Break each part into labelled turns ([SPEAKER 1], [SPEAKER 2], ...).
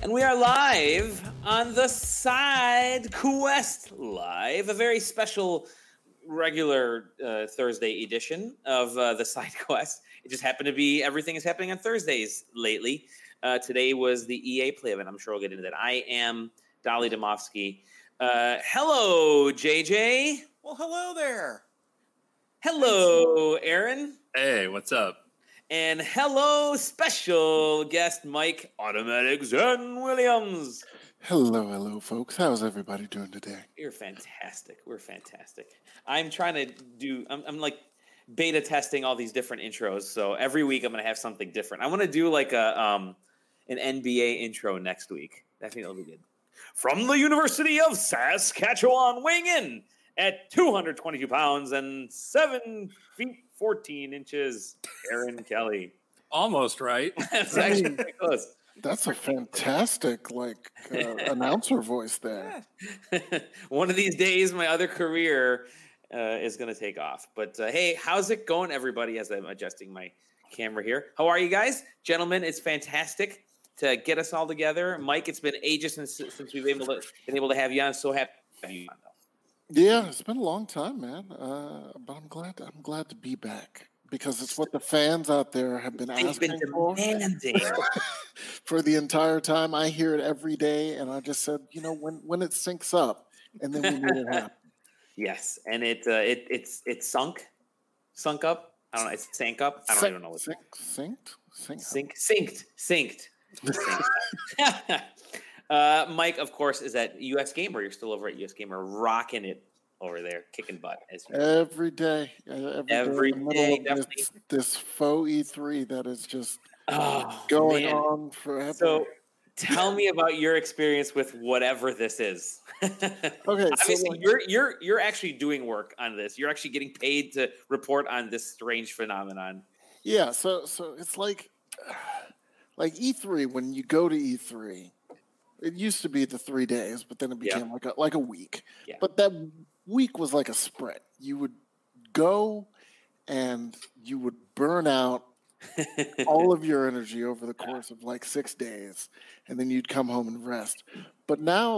[SPEAKER 1] And we are live on the Side Quest Live, a very special regular Thursday edition of the Side Quest. It just happened to be everything is happening on Thursdays lately. Today was the EA play event. I'm sure we'll get into that. I am Dolly Domofsky. Hello, JJ.
[SPEAKER 2] Well, hello there.
[SPEAKER 1] Hello, Aaron.
[SPEAKER 3] Hey, what's up?
[SPEAKER 1] And hello, special guest Mike Automatic Zen Williams.
[SPEAKER 4] Hello, folks. How's everybody doing today?
[SPEAKER 1] You're fantastic. We're fantastic. I'm trying to do. I'm like beta testing all these different intros. So every week I'm going to have something different. I want to do like an NBA intro next week. I think it'll be good. From the University of Saskatchewan, weighing in at 222 pounds and 7 feet 14 inches, Aaron Kelly.
[SPEAKER 3] Almost right.
[SPEAKER 1] That's actually pretty close.
[SPEAKER 4] That's a fantastic, announcer voice there.
[SPEAKER 1] One of these days, my other career is going to take off. But hey, how's it going, everybody, as I'm adjusting my camera here? How are you guys? Gentlemen, it's fantastic to get us all together. Mike, it's been ages since we've been able to have you on. So happy to have you on, though.
[SPEAKER 4] Yeah, it's been a long time, man. But I'm glad to be back because it's what the fans out there have been asking for. For the entire time. I hear it every day, and I just said, when it syncs up, and then we made it happen.
[SPEAKER 1] Yes, and it's sunk up. I don't know. It sank up. I don't even know what. Synced. Mike, of course, is at US Gamer. You're still over at US Gamer, rocking it over there, kicking butt.
[SPEAKER 4] Every day.
[SPEAKER 1] Every day, definitely.
[SPEAKER 4] This faux E3 that is just going on forever.
[SPEAKER 1] So tell me about your experience with whatever this is.
[SPEAKER 4] Okay,
[SPEAKER 1] obviously you're actually doing work on this. You're actually getting paid to report on this strange phenomenon.
[SPEAKER 4] Yeah, so it's like E3. When you go to E3, it used to be the 3 days, but then it became like a week. Yeah. But that week was like a sprint. You would go and you would burn out all of your energy over the course of like 6 days, and then you'd come home and rest. But now,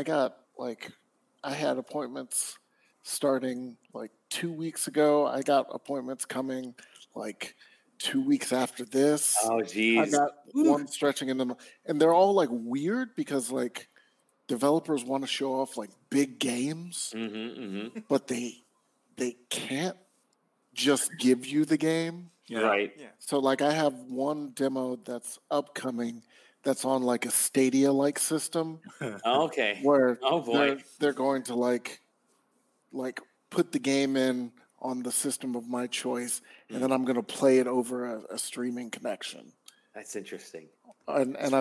[SPEAKER 4] I had appointments starting like 2 weeks ago. I got appointments coming like 2 weeks after this.
[SPEAKER 1] Oh, geez.
[SPEAKER 4] I got one stretching in them, and they're all like weird because like developers want to show off like big games, but they can't just give you the game.
[SPEAKER 1] Yeah. Right.
[SPEAKER 4] Yeah. So like I have one demo that's upcoming that's on like a Stadia-like system.
[SPEAKER 1] Okay.
[SPEAKER 4] Where they're going to like put the game in on the system of my choice, and then I'm going to play it over a streaming connection.
[SPEAKER 1] That's interesting.
[SPEAKER 4] And
[SPEAKER 1] it's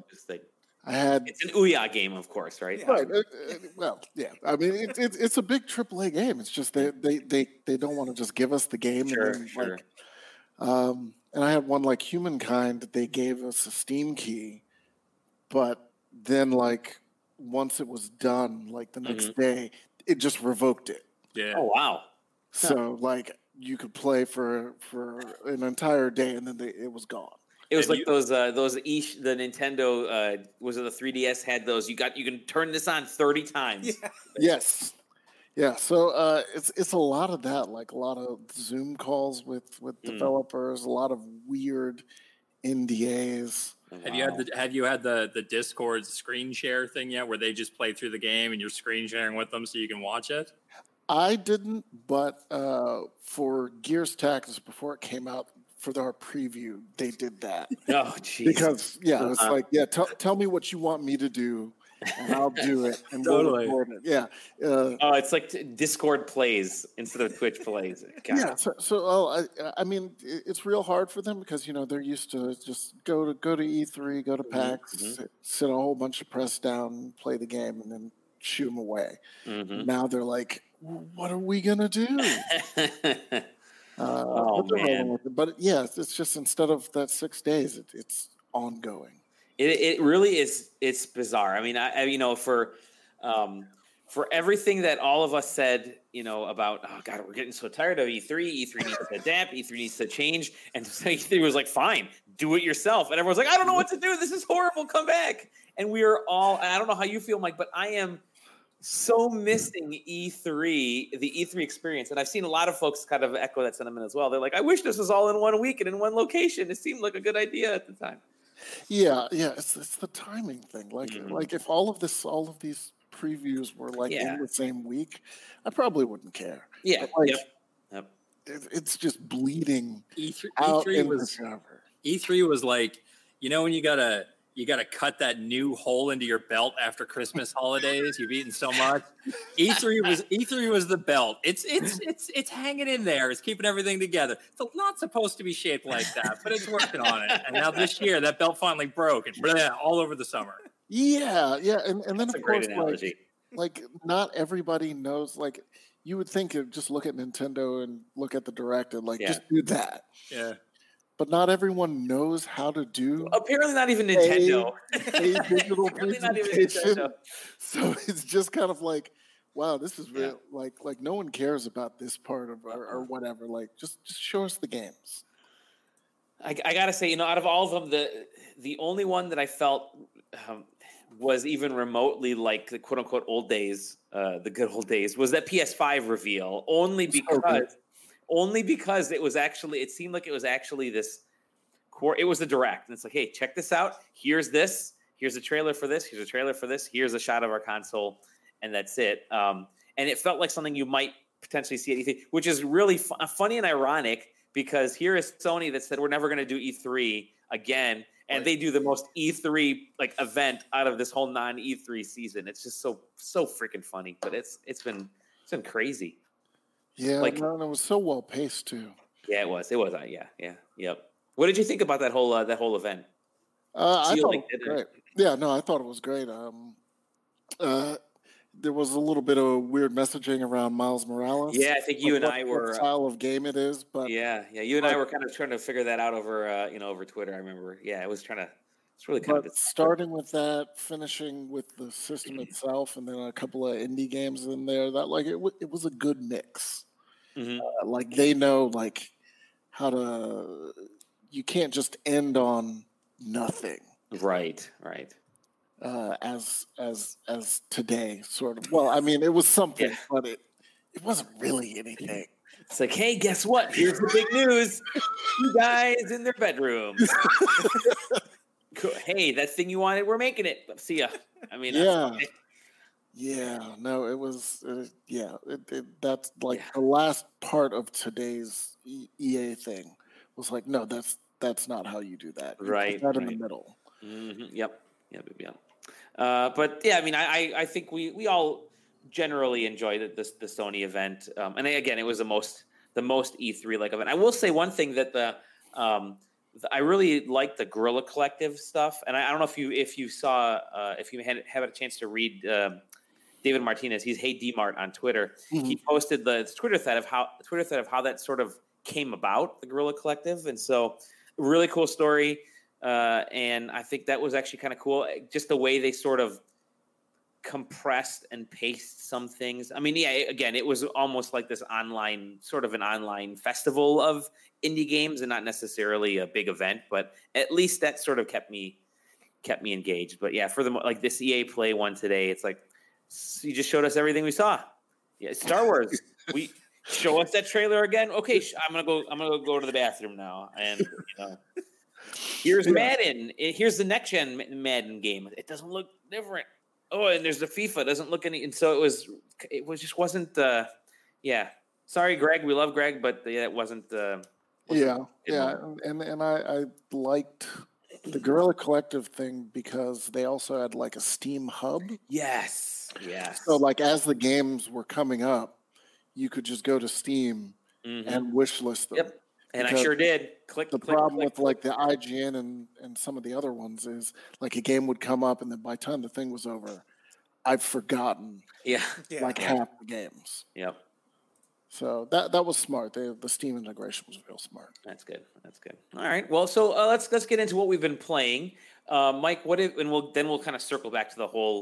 [SPEAKER 1] an Ouya game, of course, right?
[SPEAKER 4] Yeah. Right. Well, yeah. I mean, it's a big AAA game. It's just they don't want to just give us the game.
[SPEAKER 1] Sure,
[SPEAKER 4] and then, and I had one like Humankind that they gave us a Steam key, but then like once it was done, like the next day, it just revoked it.
[SPEAKER 3] Yeah.
[SPEAKER 1] Oh wow.
[SPEAKER 4] So like you could play for an entire day, and then it was gone.
[SPEAKER 1] It was like the Nintendo was it the 3DS had those? You can turn this on 30 times.
[SPEAKER 4] Yeah. Yes. Yeah. So it's a lot of that, like a lot of Zoom calls with developers, a lot of weird NDAs.
[SPEAKER 3] Have you had the Discord screen share thing yet, where they just play through the game and you're screen sharing with them so you can watch it?
[SPEAKER 4] I didn't, but for Gears Tactics before it came out, for our preview, they did that.
[SPEAKER 1] Oh, jeez.
[SPEAKER 4] Because it's like, tell me what you want me to do, and I'll do it, and
[SPEAKER 3] totally.
[SPEAKER 4] We'll record it. Yeah.
[SPEAKER 1] It's like Discord plays instead of Twitch plays.
[SPEAKER 4] God. Yeah. I mean, it's real hard for them because they're used to just go to E3, go to PAX, sit a whole bunch of press down, play the game, and then shoo them away. Now they're like, what are we gonna do?
[SPEAKER 1] Man!
[SPEAKER 4] But yeah, it's just instead of that 6 days, it's ongoing.
[SPEAKER 1] It really is. It's bizarre. I mean, for everything that all of us said, about, oh God, we're getting so tired of E3. E3 needs to adapt. E3 needs to change. And so E3 was like, fine, do it yourself. And everyone's like, I don't know what to do. This is horrible. Come back. And we are all, I don't know how you feel, Mike, but I am so missing E3, the E3 experience. And I've seen a lot of folks kind of echo that sentiment as well. They're like, I wish this was all in one week and in one location. It seemed like a good idea at the time.
[SPEAKER 4] Yeah. It's the timing thing. Like if all of these previews were in the same week, I probably wouldn't care.
[SPEAKER 1] Yeah.
[SPEAKER 4] But it's just bleeding
[SPEAKER 3] E3,
[SPEAKER 4] out
[SPEAKER 3] E3 was E3 was like, when you gotta cut that new hole into your belt after Christmas holidays. You've eaten so much. E3 was the belt. It's hanging in there. It's keeping everything together. It's not supposed to be shaped like that, but it's working on it. And now this year, that belt finally broke and all over the summer.
[SPEAKER 4] Yeah, and then
[SPEAKER 1] That's
[SPEAKER 4] of
[SPEAKER 1] a great
[SPEAKER 4] course,
[SPEAKER 1] analogy.
[SPEAKER 4] like not everybody knows. Like you would think of just look at Nintendo and look at the Direct and just do that.
[SPEAKER 3] Yeah.
[SPEAKER 4] But not everyone knows how to do.
[SPEAKER 1] Apparently, not even Nintendo.
[SPEAKER 4] A digital
[SPEAKER 1] Apparently not even
[SPEAKER 4] presentation.
[SPEAKER 1] Nintendo.
[SPEAKER 4] So it's just kind of like, wow, this is real. Like no one cares about this part of or whatever. Like just show us the games.
[SPEAKER 1] I gotta say, out of all of them, the only one that I felt was even remotely like the quote unquote old days, the good old days, was that PS5 reveal. Only because it seemed like it was actually this core. It was a direct, and it's like, hey, check this out. Here's this. Here's a trailer for this. Here's a trailer for this. Here's a shot of our console, and that's it. And it felt like something you might potentially see at E3, which is really funny and ironic because here is Sony that said we're never going to do E3 again, and they do the most E3 event out of this whole non-E3 season. It's just so freaking funny, but it's been crazy.
[SPEAKER 4] Yeah, and it was so well paced too.
[SPEAKER 1] Yeah, it was. Yep. What did you think about that whole event?
[SPEAKER 4] I thought it was great. Yeah, no, I thought it was great. There was a little bit of weird messaging around Miles Morales.
[SPEAKER 1] Yeah, I think you and I were
[SPEAKER 4] what style of game it is, but
[SPEAKER 1] you and I were kind of trying to figure that out over over Twitter. I remember. Yeah, it's really kind of
[SPEAKER 4] starting with that, finishing with the system itself, and then a couple of indie games in there. That it was a good mix.
[SPEAKER 1] Mm-hmm.
[SPEAKER 4] They know how to. You can't just end on nothing.
[SPEAKER 1] Right.
[SPEAKER 4] As today, sort of. Well, I mean, it was something, but it wasn't really anything.
[SPEAKER 1] It's like, hey, guess what? Here's the big news. 2 guys in their bedroom. Hey, that thing you wanted, we're making it. See ya. I mean,
[SPEAKER 4] yeah. No, it was. That's the last part of today's EA thing was like, no, that's not how you do that. You
[SPEAKER 1] right.
[SPEAKER 4] put that in the middle.
[SPEAKER 1] Mm-hmm. Yep. But yeah, I mean, I think we all generally enjoyed the Sony event, and again, it was the most E3 event. I will say one thing that I really liked the Guerrilla Collective stuff, and I don't know if you saw if you had a chance to read David Martinez. He's Hey DMart on Twitter. Mm-hmm. He posted the Twitter thread of how that sort of came about, the Guerrilla Collective, and so really cool story. And I think that was actually kind of cool. Just the way they sort of compressed and paced some things. I mean, again, it was almost like this online festival of indie games and not necessarily a big event, but at least that sort of kept me engaged. But yeah, for this EA Play one today, it's like, you just showed us everything we saw. Yeah. Star Wars. We show us that trailer again. Okay. I'm going to go to the bathroom now. And, here's Madden. Here's the next gen Madden game. It doesn't look different. Oh, and there's the FIFA. It doesn't look any. And so it just wasn't. Sorry, Greg. We love Greg, but it wasn't.
[SPEAKER 4] And I liked the Guerrilla Collective thing because they also had a Steam hub.
[SPEAKER 1] Yes.
[SPEAKER 4] So as the games were coming up, you could just go to Steam and wish list them. Yep.
[SPEAKER 1] And I sure did.
[SPEAKER 4] The problem with the IGN and some of the other ones is a game would come up and then by the time the thing was over, I've forgotten half the games.
[SPEAKER 1] Yep.
[SPEAKER 4] So that was smart. The Steam integration was real smart.
[SPEAKER 1] That's good. All right. Well, so let's get into what we've been playing. Mike, we'll kind of circle back to the whole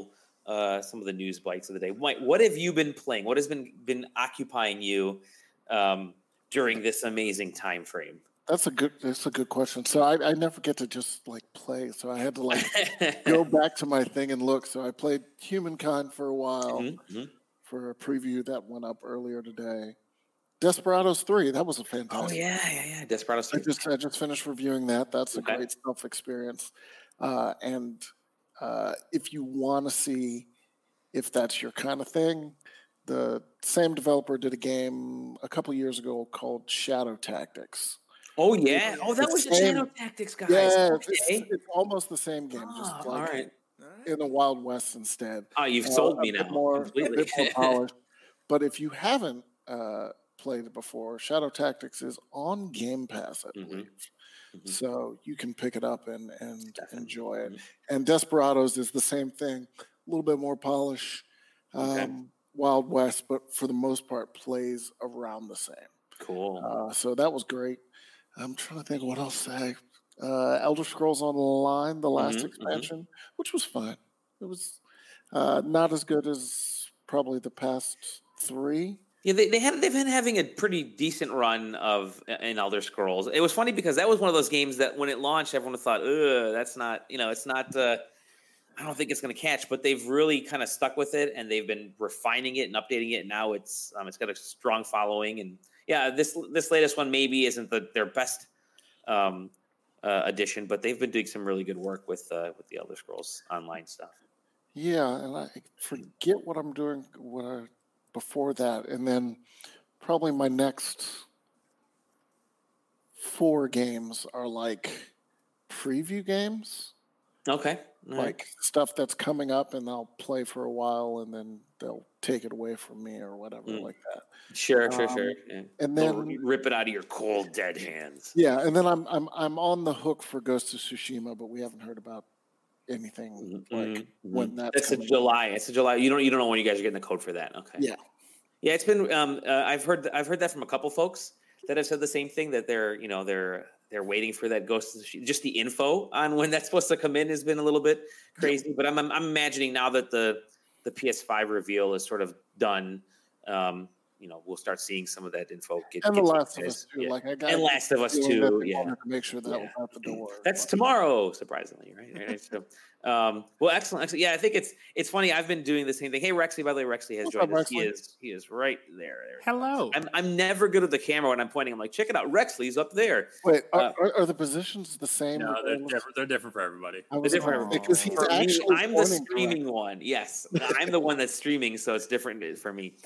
[SPEAKER 1] some of the news bites of the day. Mike, what have you been playing? What has been occupying you during this amazing time frame?
[SPEAKER 4] That's a good question. So I never get to just like play. So I had to like go back to my thing and look. So I played Humankind for a while for a preview that went up earlier today. Desperados 3, that was a fantastic.
[SPEAKER 1] Oh yeah. Desperados 3.
[SPEAKER 4] I just finished reviewing that. That's a great stealth experience. And if you want to see if that's your kind of thing, the same developer did a game a couple years ago called Shadow Tactics.
[SPEAKER 1] Oh yeah! Oh, that was the Shadow Tactics guys.
[SPEAKER 4] Yeah, it's almost the same game, just like
[SPEAKER 1] all right.
[SPEAKER 4] in the Wild West instead.
[SPEAKER 1] Oh, you've sold me now. Completely.
[SPEAKER 4] A bit more polished. But if you haven't played it before, Shadow Tactics is on Game Pass, I believe. So you can pick it up and enjoy it. And Desperados is the same thing, a little bit more polish. Wild West, but for the most part plays around the same.
[SPEAKER 1] Cool.
[SPEAKER 4] So that was great. I'm trying to think of what else to say. Elder Scrolls Online, the last expansion, which was fine. It was not as good as probably the past 3.
[SPEAKER 1] Yeah, they've been having a pretty decent run in Elder Scrolls. It was funny because that was one of those games that when it launched, everyone thought, that's not, it's not, I don't think it's going to catch, but they've really kind of stuck with it and they've been refining it and updating it. And now it's got a strong following. And yeah, this latest one maybe isn't their best edition, but they've been doing some really good work with the Elder Scrolls Online stuff.
[SPEAKER 4] Yeah, and I forget what I'm doing before that, and then probably my next 4 games are like preview games.
[SPEAKER 1] Okay.
[SPEAKER 4] Like stuff that's coming up, and I'll play for a while, and then they'll take it away from me or whatever, like that.
[SPEAKER 1] Sure. Yeah.
[SPEAKER 4] And then
[SPEAKER 1] rip it out of your cold, dead hands.
[SPEAKER 4] Yeah, and then I'm on the hook for Ghost of Tsushima, but we haven't heard about anything like when that's
[SPEAKER 1] in July. It's in July. You don't know when you guys are getting the code for that. Okay.
[SPEAKER 4] Yeah.
[SPEAKER 1] Yeah, it's been. I've heard that from a couple folks that have said the same thing, that they're waiting for that Ghost of Tsushima. Just the info on when that's supposed to come in has been a little bit crazy. But I'm imagining now that the PS5 reveal is sort of done. We'll start seeing some of that info.
[SPEAKER 4] And The Last of Us too.
[SPEAKER 1] Yeah. And Last of Us too. Yeah.
[SPEAKER 4] To make sure that was out the door.
[SPEAKER 1] That's tomorrow, surprisingly, right? So, well, excellent. Yeah, I think it's funny. I've been doing the same thing. Hey, Rexley, by the way, Rexley has joined us. He is right there.
[SPEAKER 3] Hello.
[SPEAKER 1] I'm never good at the camera when I'm pointing. I'm like, check it out. Rexley's up there.
[SPEAKER 4] Wait, are the positions the same?
[SPEAKER 3] No, they're different for everybody.
[SPEAKER 1] They're different for everybody.
[SPEAKER 4] Because he's actually
[SPEAKER 1] I'm the streaming one. Yes, I'm the one that's streaming, so it's different for me.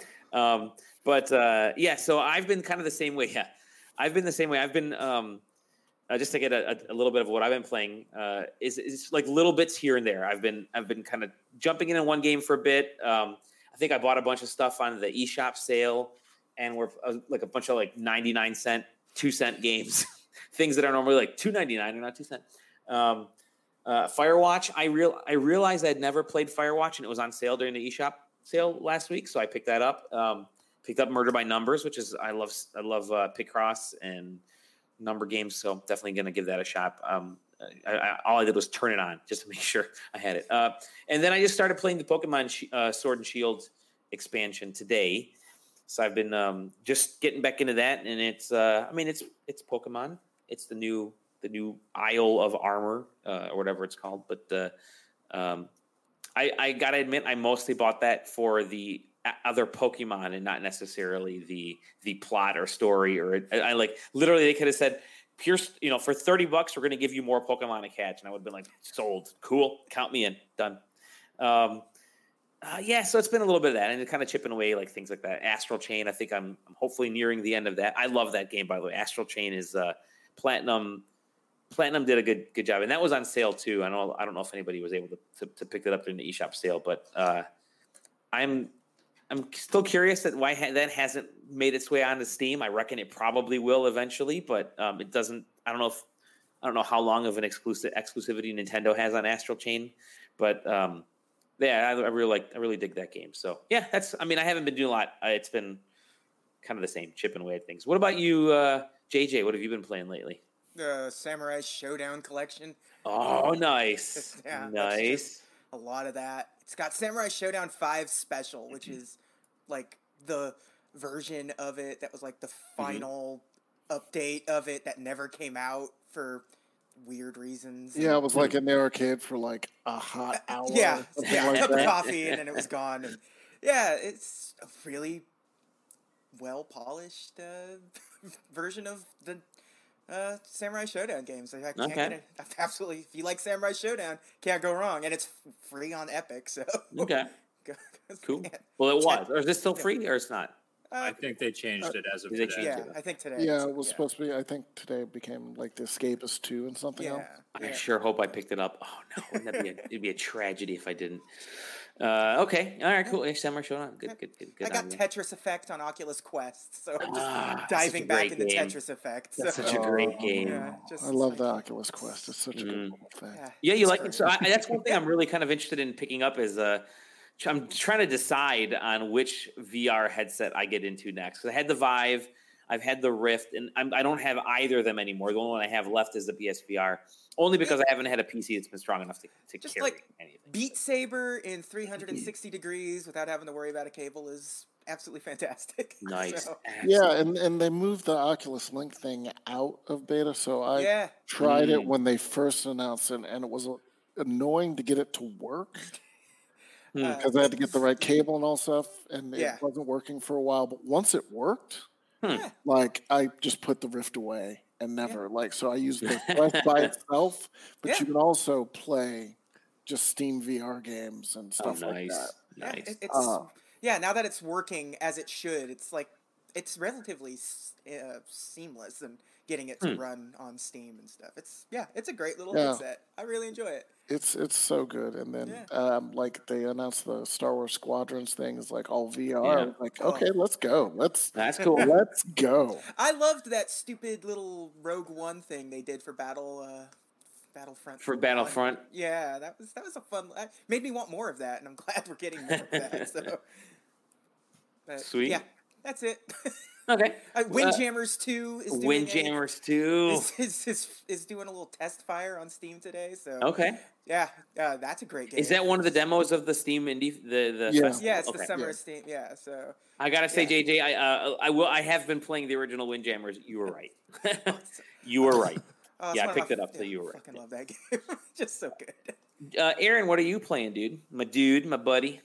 [SPEAKER 1] So I've been kind of the same way. Yeah, I've been the same way. I've been just to get a little bit of what I've been playing is like little bits here and there. I've been kind of jumping in one game for a bit. I think I bought a bunch of stuff on the eShop sale, and we're like a bunch of like 99-cent, 2-cent games, things that are normally like $2.99 or not 2 cents. Firewatch. I realized I'd never played Firewatch, and it was on sale during the eShop sale last week, so I picked that up. Picked up Murder by Numbers, which is I love Picross and number games, so definitely going to give that a shot. All I did was turn it on just to make sure I had it. And then I just started playing the Pokemon Sword and Shield expansion today. So I've been just getting back into that, and it's Pokemon. It's the new Isle of Armor or whatever it's called. But I gotta admit, I mostly bought that for the other Pokemon and not necessarily the plot or story. Or I like literally they could have said, "Pure, for $30 we're going to give you more Pokemon to catch," and I would have been like, "Sold, cool, count me in, done." So it's been a little bit of that, and kind of chipping away like things like that. Astral Chain, I think I'm hopefully nearing the end of that. I love that game, by the way. Astral Chain is Platinum. Platinum did a good job, and that was on sale too. I don't know if anybody was able to pick that up during the eShop sale, but I'm still curious why that hasn't made its way onto Steam. I reckon it probably will eventually, but it doesn't. I don't know how long of an exclusivity Nintendo has on Astral Chain, but I really dig that game. So yeah, I haven't been doing a lot. It's been kind of the same, chipping away at things. What about you, JJ? What have you been playing lately?
[SPEAKER 2] The Samurai Showdown collection.
[SPEAKER 1] Oh, nice.
[SPEAKER 2] Yeah,
[SPEAKER 1] nice.
[SPEAKER 2] A lot of that. It's got Samurai Showdown 5 Special, which is like the version of it that was like the final update of it that never came out for weird reasons.
[SPEAKER 4] Yeah, it was like in the arcade for like a hot hour.
[SPEAKER 2] Yeah,
[SPEAKER 4] like
[SPEAKER 2] a cup
[SPEAKER 4] that.
[SPEAKER 2] of coffee and then it was gone. And yeah, it's a really well polished version of the Samurai Showdown games. I can't get it. Absolutely, if you like Samurai Showdown, can't go wrong, and it's free on Epic. So
[SPEAKER 1] okay, cool. Well, it was, or is this still free, or it's not?
[SPEAKER 3] I think they changed it as of today.
[SPEAKER 2] Yeah, I think today.
[SPEAKER 4] Yeah, it was supposed to be. I think today it became like the Escapist 2 and something else.
[SPEAKER 1] I sure hope I picked it up. Oh no, wouldn't that it'd be a tragedy if I didn't. Okay, all right, cool. Samurai Showdown, good.
[SPEAKER 2] I got Tetris Effect on Oculus Quest, so I'm just diving back into Tetris Effect.
[SPEAKER 1] That's such a great game.
[SPEAKER 2] Yeah,
[SPEAKER 4] I love the Oculus Quest. It's such a good thing.
[SPEAKER 1] Yeah, you like it. So that's one thing I'm really kind of interested in picking up is I'm trying to decide on which VR headset I get into next. I had the Vive, I've had the Rift, and I don't have either of them anymore. The only one I have left is the PSVR, only because I haven't had a PC that's been strong enough to
[SPEAKER 2] just
[SPEAKER 1] carry
[SPEAKER 2] like
[SPEAKER 1] anything.
[SPEAKER 2] Beat Saber in 360 degrees without having to worry about a cable is absolutely fantastic.
[SPEAKER 1] Nice.
[SPEAKER 2] So,
[SPEAKER 4] yeah, and they moved the Oculus Link thing out of beta, so I tried it when they first announced it, and it was annoying to get it to work. Because I had to get the right cable and all stuff, and it wasn't working for a while. But once it worked, like I just put the Rift away and never so I used the Quest by itself, but you can also play just Steam VR games and stuff like that.
[SPEAKER 1] Nice.
[SPEAKER 2] Now that it's working as it should, it's like it's relatively seamless and getting it to run on Steam and stuff. It's a great little headset. I really enjoy it.
[SPEAKER 4] It's so good. And then like they announced the Star Wars Squadrons thing is like all VR.
[SPEAKER 1] Yeah.
[SPEAKER 4] Like, okay, let's go.
[SPEAKER 1] That's cool.
[SPEAKER 4] Let's go.
[SPEAKER 2] I loved that stupid little Rogue One thing they did for Battlefront.
[SPEAKER 1] For Battlefront.
[SPEAKER 2] Yeah, that was a fun. Made me want more of that, and I'm glad we're getting more of that. So,
[SPEAKER 1] sweet.
[SPEAKER 2] Yeah, that's it.
[SPEAKER 1] Okay.
[SPEAKER 2] Windjammers 2 is doing
[SPEAKER 1] Windjammers 2
[SPEAKER 2] is doing a little test fire on Steam today. So that's a great game.
[SPEAKER 1] Is that one of the demos of the Steam Indie?
[SPEAKER 2] It's the summer of Steam. Yeah, so
[SPEAKER 1] I gotta say, JJ, I have been playing the original Windjammers. You were right. You were right. I picked it up, so you were right.
[SPEAKER 2] I fucking love that game. Just so good.
[SPEAKER 1] Aaron, what are you playing, dude? My buddy.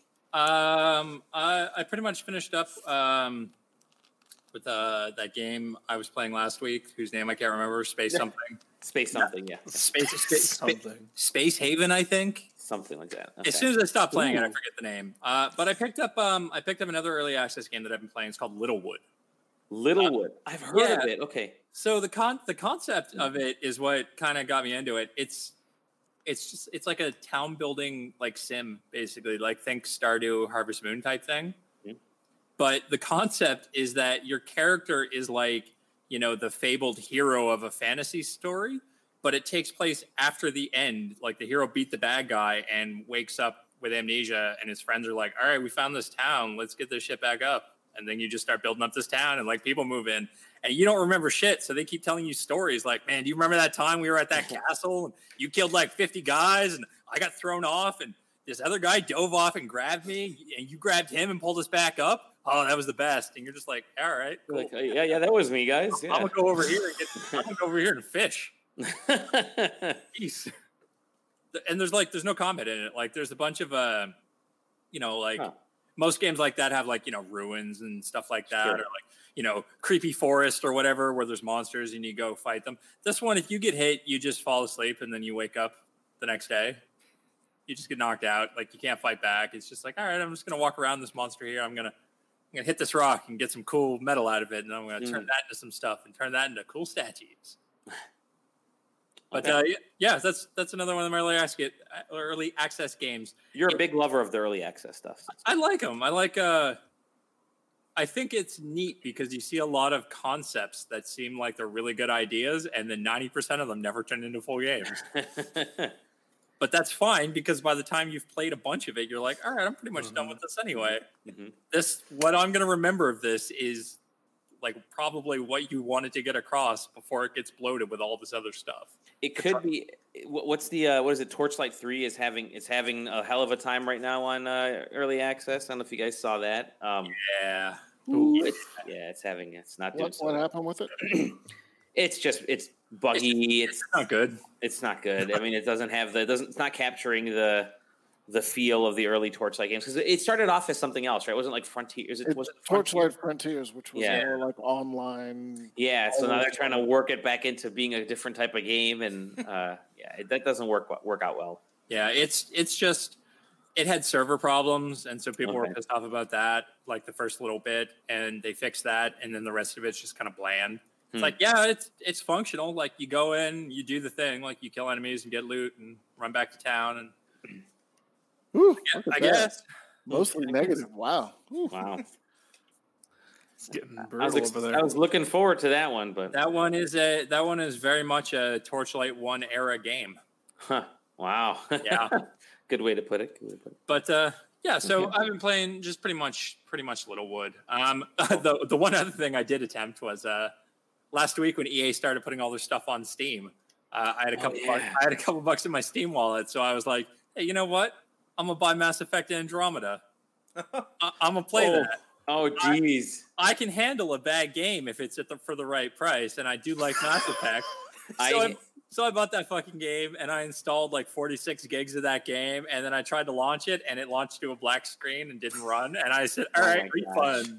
[SPEAKER 3] I pretty much finished up with that game I was playing last week, whose name I can't remember. Space something.
[SPEAKER 1] Space something. Yeah.
[SPEAKER 3] Space Haven, I think.
[SPEAKER 1] Something like that. Okay.
[SPEAKER 3] As soon as I stopped playing it, I forget the name. But I picked up another early access game that I've been playing. It's called Littlewood.
[SPEAKER 1] Littlewood. I've heard of it. Okay.
[SPEAKER 3] So the concept of it is what kind of got me into it. It's like a town building like sim, basically. Like think Stardew, Harvest Moon type thing. But the concept is that your character is like, the fabled hero of a fantasy story, but it takes place after the end. Like the hero beat the bad guy and wakes up with amnesia, and his friends are like, all right, we found this town. Let's get this shit back up. And then you just start building up this town, and like people move in, and you don't remember shit. So they keep telling you stories like, man, do you remember that time we were at that castle and you killed like 50 guys and I got thrown off and this other guy dove off and grabbed me and you grabbed him and pulled us back up? Oh, that was the best. And you're just like, all right, cool.
[SPEAKER 1] Like, yeah, that was me, guys. Yeah.
[SPEAKER 3] I'm gonna go over here and fish. Jeez. And there's no combat in it. Like there's a bunch of most games like that have like, ruins and stuff like that, or like, creepy forest or whatever where there's monsters and you go fight them. This one, if you get hit, you just fall asleep and then you wake up the next day. You just get knocked out. Like you can't fight back. It's just like, all right, I'm just gonna walk around this monster here. I'm gonna hit this rock and get some cool metal out of it, and I'm gonna turn that into some stuff and turn that into cool statues. But that's another one of my early access games.
[SPEAKER 1] You're a big lover of the early access stuff.
[SPEAKER 3] I like them. I think it's neat because you see a lot of concepts that seem like they're really good ideas, and then 90% of them never turn into full games. But that's fine because by the time you've played a bunch of it, you're like, all right, I'm pretty much done with this anyway. What I'm going to remember of this is like probably what you wanted to get across before it gets bloated with all this other stuff.
[SPEAKER 1] It could be. What's the what is it? Torchlight 3 is having a hell of a time right now on early access. I don't know if you guys saw that.
[SPEAKER 3] Yeah.
[SPEAKER 1] It's not doing
[SPEAKER 4] what happened with it?
[SPEAKER 1] It's buggy.
[SPEAKER 3] It's not good.
[SPEAKER 1] It's not good. I mean, it's not capturing the feel of the early Torchlight games because it started off as something else, right? It wasn't like Frontiers. Was it
[SPEAKER 4] Torchlight Frontiers, which was more like online.
[SPEAKER 1] Yeah, so now they're trying to work it back into being a different type of game, and that doesn't work out well.
[SPEAKER 3] Yeah, it's just it had server problems, and so people were pissed off about that, like the first little bit, and they fixed that, and then the rest of it's just kind of bland. It's like, yeah, it's functional. Like you go in, you do the thing, like you kill enemies and get loot and run back to town and.
[SPEAKER 4] Ooh,
[SPEAKER 3] I guess.
[SPEAKER 4] Mostly negative. Wow.
[SPEAKER 1] Ooh. Wow.
[SPEAKER 5] It's getting brutal over there.
[SPEAKER 1] I was looking forward to that one, but
[SPEAKER 3] that one is very much a Torchlight 1 era game.
[SPEAKER 1] Huh. Wow.
[SPEAKER 3] Yeah.
[SPEAKER 1] Good way to put it.
[SPEAKER 3] But so I've been playing just pretty much Littlewood. The one other thing I did attempt was last week when EA started putting all their stuff on Steam. I had a couple bucks in my Steam wallet, so I was like, hey, you know what? I'm gonna buy Mass Effect Andromeda. I'm gonna play that.
[SPEAKER 1] Oh, geez.
[SPEAKER 3] I can handle a bad game if it's for the right price, and I do like Mass Effect. So I bought that fucking game, and I installed like 46 gigs of that game, and then I tried to launch it, and it launched to a black screen and didn't run. And I said, "All right, refund."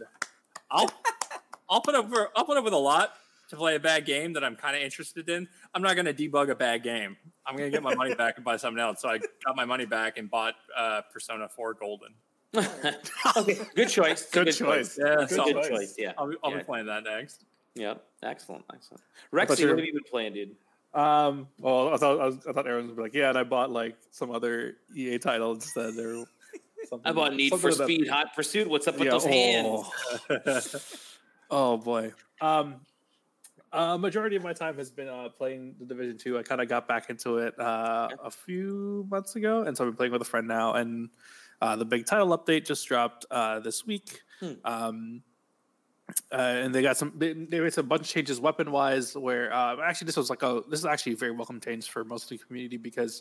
[SPEAKER 3] I'll put up with a lot to play a bad game that I'm kind of interested in. I'm not going to debug a bad game. I'm going to get my money back and buy something else. So I got my money back and bought Persona 4 Golden.
[SPEAKER 1] Okay, good choice.
[SPEAKER 3] Good choice.
[SPEAKER 1] Yeah, good choice. Yeah,
[SPEAKER 3] I'll be playing that next.
[SPEAKER 1] Yeah, excellent. Rexy, what have you been playing, dude?
[SPEAKER 5] Well, I thought Aaron would be like, yeah, and I bought like some other EA title instead.
[SPEAKER 1] I bought Need for Speed Hot Pursuit. What's up with those hands?
[SPEAKER 5] Oh boy. Majority of my time has been playing the Division 2. I kind of got back into it a few months ago, and so I've been playing with a friend now. And the big title update just dropped this week. And they got they made a bunch of changes weapon wise. Where actually this is actually a very welcome change for most of the community because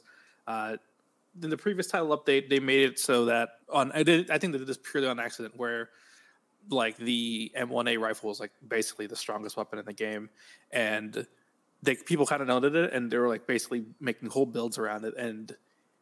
[SPEAKER 5] in the previous title update they made it so that I think they did this purely on accident where. Like the M1A rifle was like basically the strongest weapon in the game, and people kind of noted it, and they were like basically making whole builds around it. And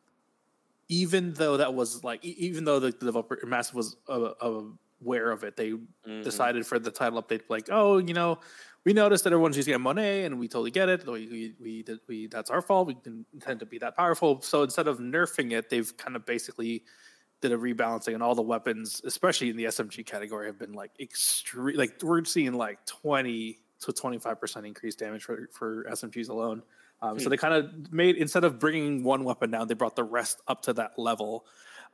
[SPEAKER 5] even though the developer Massive was aware of it, they decided for the title update like, oh, we noticed that everyone's using M1A, and we totally get it. We that's our fault. We didn't intend to be that powerful. So instead of nerfing it, they've kind of basically did a rebalancing, and all the weapons, especially in the SMG category, have been like extreme. Like we're seeing like 20 to 25% increased damage for SMGs alone. So they kind of made, instead of bringing one weapon down, they brought the rest up to that level,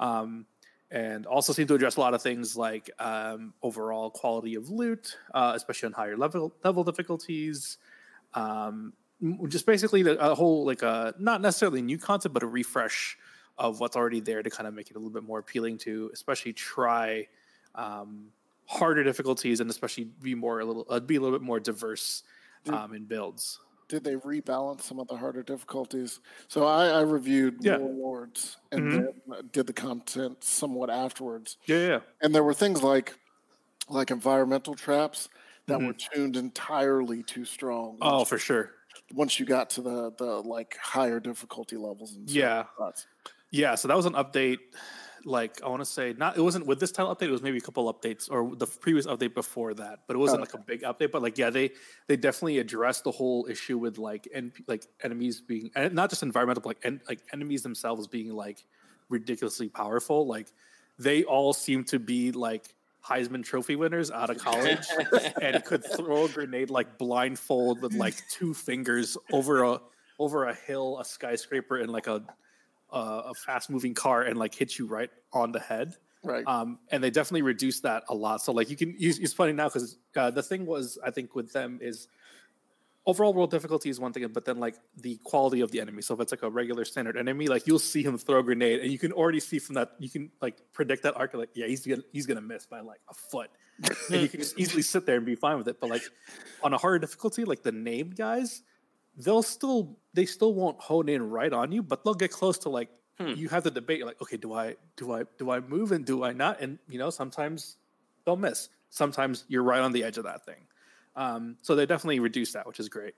[SPEAKER 5] and also seem to address a lot of things like overall quality of loot, especially on higher level difficulties. Just basically a whole not necessarily new concept, but a refresh of what's already there to kind of make it a little bit more appealing to, especially try harder difficulties and especially be a little bit more diverse in builds.
[SPEAKER 4] Did they rebalance some of the harder difficulties? So I reviewed Warlords and then did the content somewhat afterwards.
[SPEAKER 5] Yeah.
[SPEAKER 4] And there were things like environmental traps that were tuned entirely too strong.
[SPEAKER 5] Oh, for sure.
[SPEAKER 4] Once you got to the like higher difficulty levels and stuff.
[SPEAKER 5] Yeah, so that was an update. Like I want to say, it wasn't with this title update. It was maybe a couple updates, or the previous update before that. But it wasn't like a big update. But they definitely addressed the whole issue with like enemies being, and not just environmental, but like enemies themselves being like ridiculously powerful. Like they all seem to be like Heisman Trophy winners out of college, and could throw a grenade like blindfold with like two fingers over a hill, a skyscraper, and like a fast-moving car and like hit you right on the head.
[SPEAKER 4] Right.
[SPEAKER 5] And they definitely reduced that a lot. So like you can use, it's funny now because the thing was, I think with them is overall world difficulty is one thing, but then like the quality of the enemy. So if it's like a regular standard enemy, like you'll see him throw a grenade, and you can already see from that, you can like predict that arc. Like, yeah, he's gonna miss by like a foot, and you can just easily sit there and be fine with it. But like on a harder difficulty, like the named guys, they still won't hone in right on you, but they'll get close to like you have to debate. You're like, okay, do I move and do I not? And sometimes they'll miss. Sometimes you're right on the edge of that thing. So they definitely reduce that, which is great.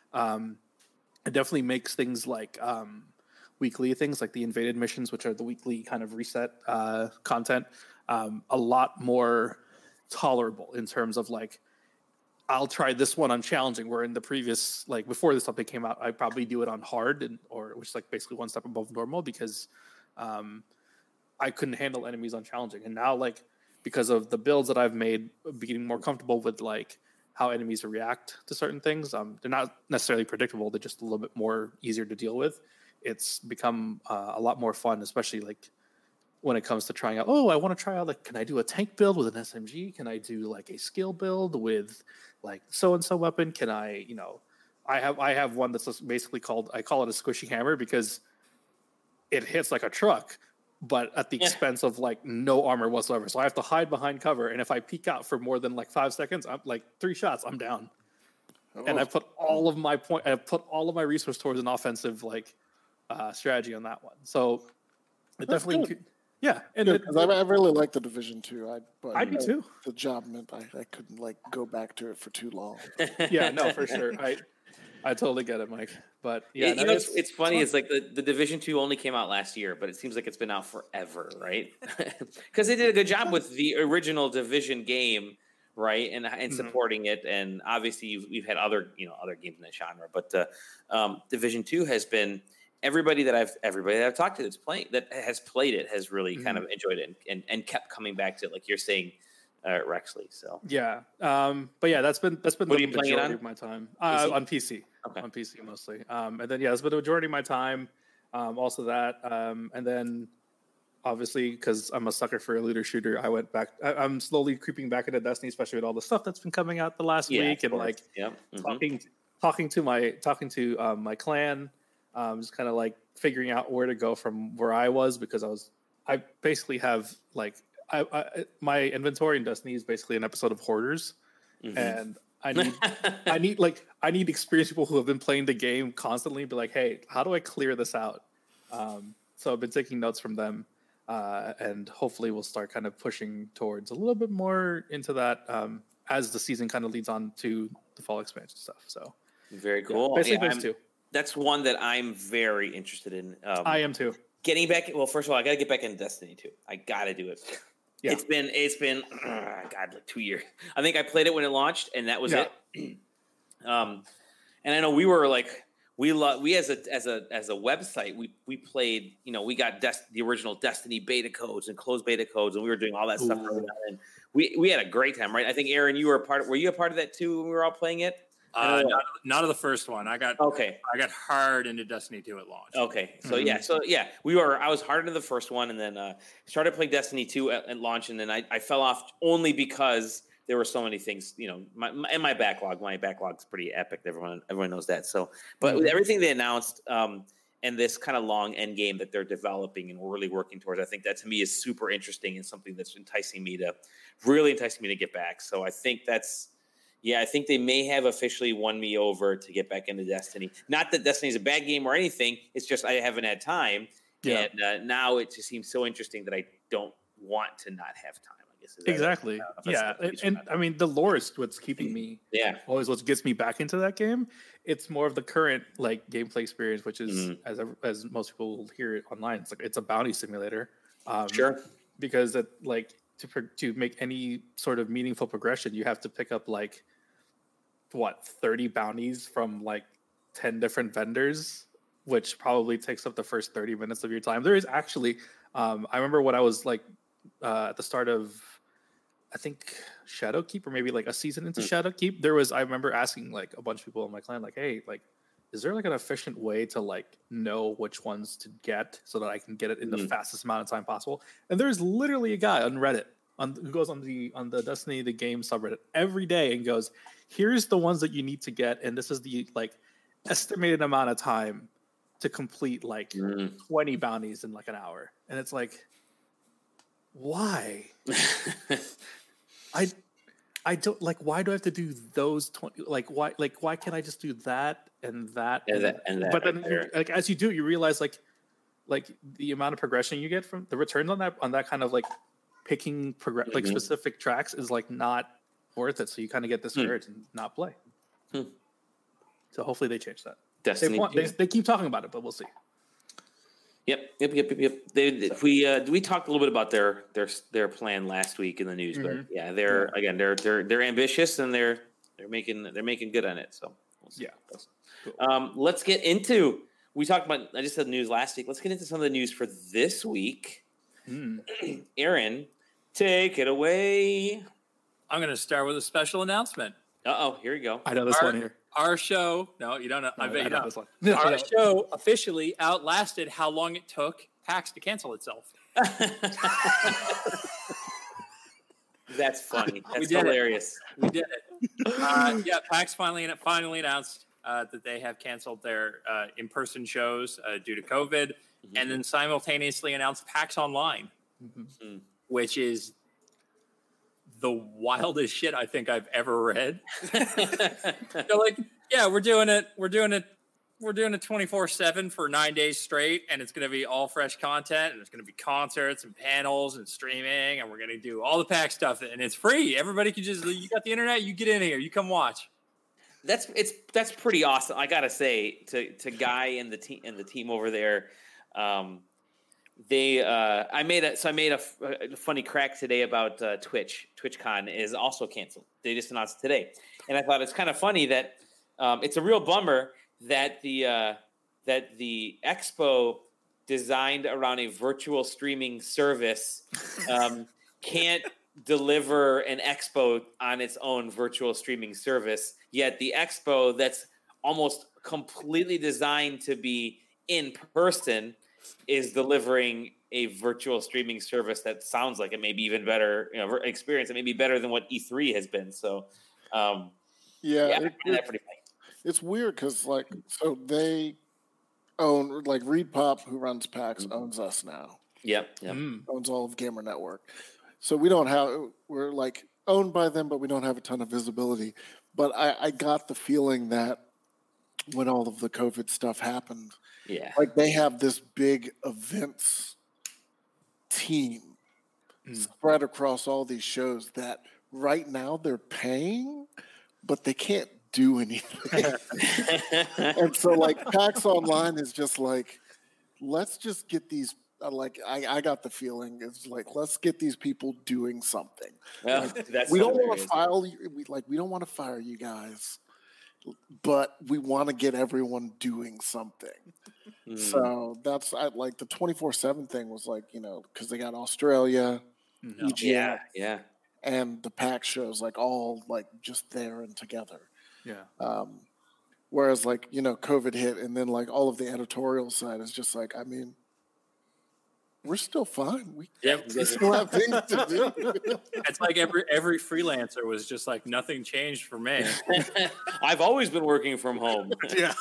[SPEAKER 5] It definitely makes things like weekly things like the invaded missions, which are the weekly kind of reset content, a lot more tolerable in terms of like, I'll try this one on challenging, where in the previous, like before this update came out, I probably do it on hard or which is like basically one step above normal because I couldn't handle enemies on challenging. And now like because of the builds that I've made, getting more comfortable with like how enemies react to certain things. They're not necessarily predictable. They're just a little bit more easier to deal with. It's become a lot more fun, especially like when it comes to trying out, I want to try out, like, can I do a tank build with an SMG? Can I do like a skill build with like so-and-so weapon? Can I, I have one that's basically I call it a squishy hammer because it hits like a truck, but at the expense of like no armor whatsoever. So I have to hide behind cover. And if I peek out for more than like 5 seconds, I'm like 3 shots, I'm down. And I put all of my resource towards an offensive like strategy on that one. So it
[SPEAKER 4] That's
[SPEAKER 5] definitely,
[SPEAKER 4] good.
[SPEAKER 5] yeah. And
[SPEAKER 4] because I really like the Division 2.
[SPEAKER 5] I do too.
[SPEAKER 4] The job meant I couldn't like go back to it for too long.
[SPEAKER 5] Yeah, no, for sure. I totally get it, Mike. But yeah,
[SPEAKER 1] it's funny. It's like the Division 2 only came out last year, but it seems like it's been out forever, right? Because they did a good job with the original Division game, right, and supporting it. And obviously, we've had other games in that genre, but Division 2 has been everybody that I've talked to that has played it has really kind of enjoyed it and kept coming back to it, like you're saying. Rexley, so
[SPEAKER 5] yeah, but yeah, that's been the majority of my time on PC.
[SPEAKER 1] Okay.
[SPEAKER 5] On PC mostly, and then that's been the majority of my time. Also that, and then obviously because I'm a sucker for a looter shooter, I went back. I'm slowly creeping back into Destiny, especially with all the stuff that's been coming out the last week, and like talking to my clan, just kind of like figuring out where to go from where I was because I basically have like. My inventory in Destiny is basically an episode of Hoarders, and I need experienced people who have been playing the game constantly. Be like, hey, how do I clear this out? So I've been taking notes from them, and hopefully we'll start kind of pushing towards a little bit more into that as the season kind of leads on to the fall expansion stuff. So
[SPEAKER 1] very cool.
[SPEAKER 5] Yeah, basically those two.
[SPEAKER 1] That's one that I'm very interested in.
[SPEAKER 5] I am too.
[SPEAKER 1] Getting back. Well, first of all, I got to get back into Destiny 2. I got to do it.
[SPEAKER 5] Yeah.
[SPEAKER 1] It's been like 2 years. I think I played it when it launched, and that was it. And I know we were like we as a website we played. We got the original Destiny beta codes and closed beta codes, and we were doing all that stuff. And we had a great time, right? I think Aaron, you were a part of. Were you a part of that too when we were all playing it?
[SPEAKER 3] Not of the first one. I got hard into Destiny 2 at launch.
[SPEAKER 1] Okay, so I was hard into the first one, and then started playing Destiny 2 at launch, and then I fell off only because there were so many things. My backlog's pretty epic. Everyone knows that. So, but with everything they announced, and this kind of long end game that they're developing and we're really working towards, I think that to me is super interesting and something that's enticing me to get back. So I think that's. Yeah, I think they may have officially won me over to get back into Destiny. Not that Destiny is a bad game or anything. It's just I haven't had time. Yeah. And now it just seems so interesting that I don't want to not have time, I guess.
[SPEAKER 5] Exactly. Yeah. And I mean, the lore is what's keeping me.
[SPEAKER 1] Yeah.
[SPEAKER 5] Always what gets me back into that game. It's more of the current like gameplay experience, which is as most people will hear it online. It's a bounty simulator.
[SPEAKER 1] Sure.
[SPEAKER 5] Because to make any sort of meaningful progression, you have to pick up 30 bounties from 10 different vendors, which probably takes up the first 30 minutes of your time. There is actually, I remember when I was at the start of, I think Shadowkeep, or maybe a season into Shadowkeep, I remember asking a bunch of people in my clan, hey, is there an efficient way to know which ones to get so that I can get it in the fastest amount of time possible? And there's literally a guy on Reddit who goes on the Destiny the game subreddit every day and goes, here's the ones that you need to get, and this is the like estimated amount of time to complete like 20 bounties in like an hour. And it's like, why? I don't like, why do I have to do those 20? Like why can't I just do that and that and that? But then like as you do, you realize like the amount of progression you get from the returns on that kind of like picking like specific tracks is like not worth it. So you kind of get discouraged and not play. So hopefully they change that.
[SPEAKER 1] Destiny.
[SPEAKER 5] They keep talking about it, but we'll see.
[SPEAKER 1] Yep. We talked a little bit about their plan last week in the news, but yeah, they're ambitious and they're making good on it. So we'll see. Cool. Let's get into. We talked about. I just said news last week. Let's get into some of the news for this week. Aaron, take it away.
[SPEAKER 3] I'm going to start with a special announcement.
[SPEAKER 1] Here you go.
[SPEAKER 5] I know this one here.
[SPEAKER 3] Our show, no, you don't know.
[SPEAKER 5] No,
[SPEAKER 3] I bet you
[SPEAKER 5] know
[SPEAKER 3] know.
[SPEAKER 5] This one.
[SPEAKER 3] Our show officially outlasted how long it took PAX to cancel itself.
[SPEAKER 1] That's funny. That's hilarious.
[SPEAKER 3] We did it. PAX finally announced that they have canceled their in-person shows due to COVID, and then simultaneously announced PAX Online, which is the wildest shit I think I've ever read. They're like, yeah, we're doing it 24/7 for 9 days straight, and it's going to be all fresh content, and there's going to be concerts and panels and streaming, and we're going to do all the PAX stuff, and it's free. Everybody can you got the internet, you get in here, you come watch.
[SPEAKER 1] That's pretty awesome. I gotta say to Guy and the team over there. I made a funny crack today about Twitch. TwitchCon is also canceled. They just announced it today, and I thought it's kind of funny that it's a real bummer that the expo designed around a virtual streaming service can't deliver an expo on its own virtual streaming service. Yet the expo that's almost completely designed to be in person is delivering a virtual streaming service that sounds like it may be even better, experience. It may be better than what E3 has been. So, I find that pretty funny.
[SPEAKER 4] It's weird because, so they own, ReedPop, who runs PAX, owns us now.
[SPEAKER 1] Yep.
[SPEAKER 4] Owns all of Gamer Network. So we're owned by them, but we don't have a ton of visibility. But I got the feeling that when all of the COVID stuff happened, they have this big events team spread across all these shows that right now they're paying, but they can't do anything. And so PAX Online is just let's just get these. I got the feeling it's let's get these people doing something.
[SPEAKER 1] Well,
[SPEAKER 4] we don't want to file you. We don't want to fire you guys, but we want to get everyone doing something. So that's the 24/7 thing was because they got Australia, EGX, and the PAX shows all just there and together.
[SPEAKER 5] Yeah.
[SPEAKER 4] Whereas COVID hit, and then all of the editorial side is just we're still fine. We still have things to do.
[SPEAKER 3] It's like every freelancer was just nothing changed for me.
[SPEAKER 1] I've always been working from home.
[SPEAKER 5] Yeah.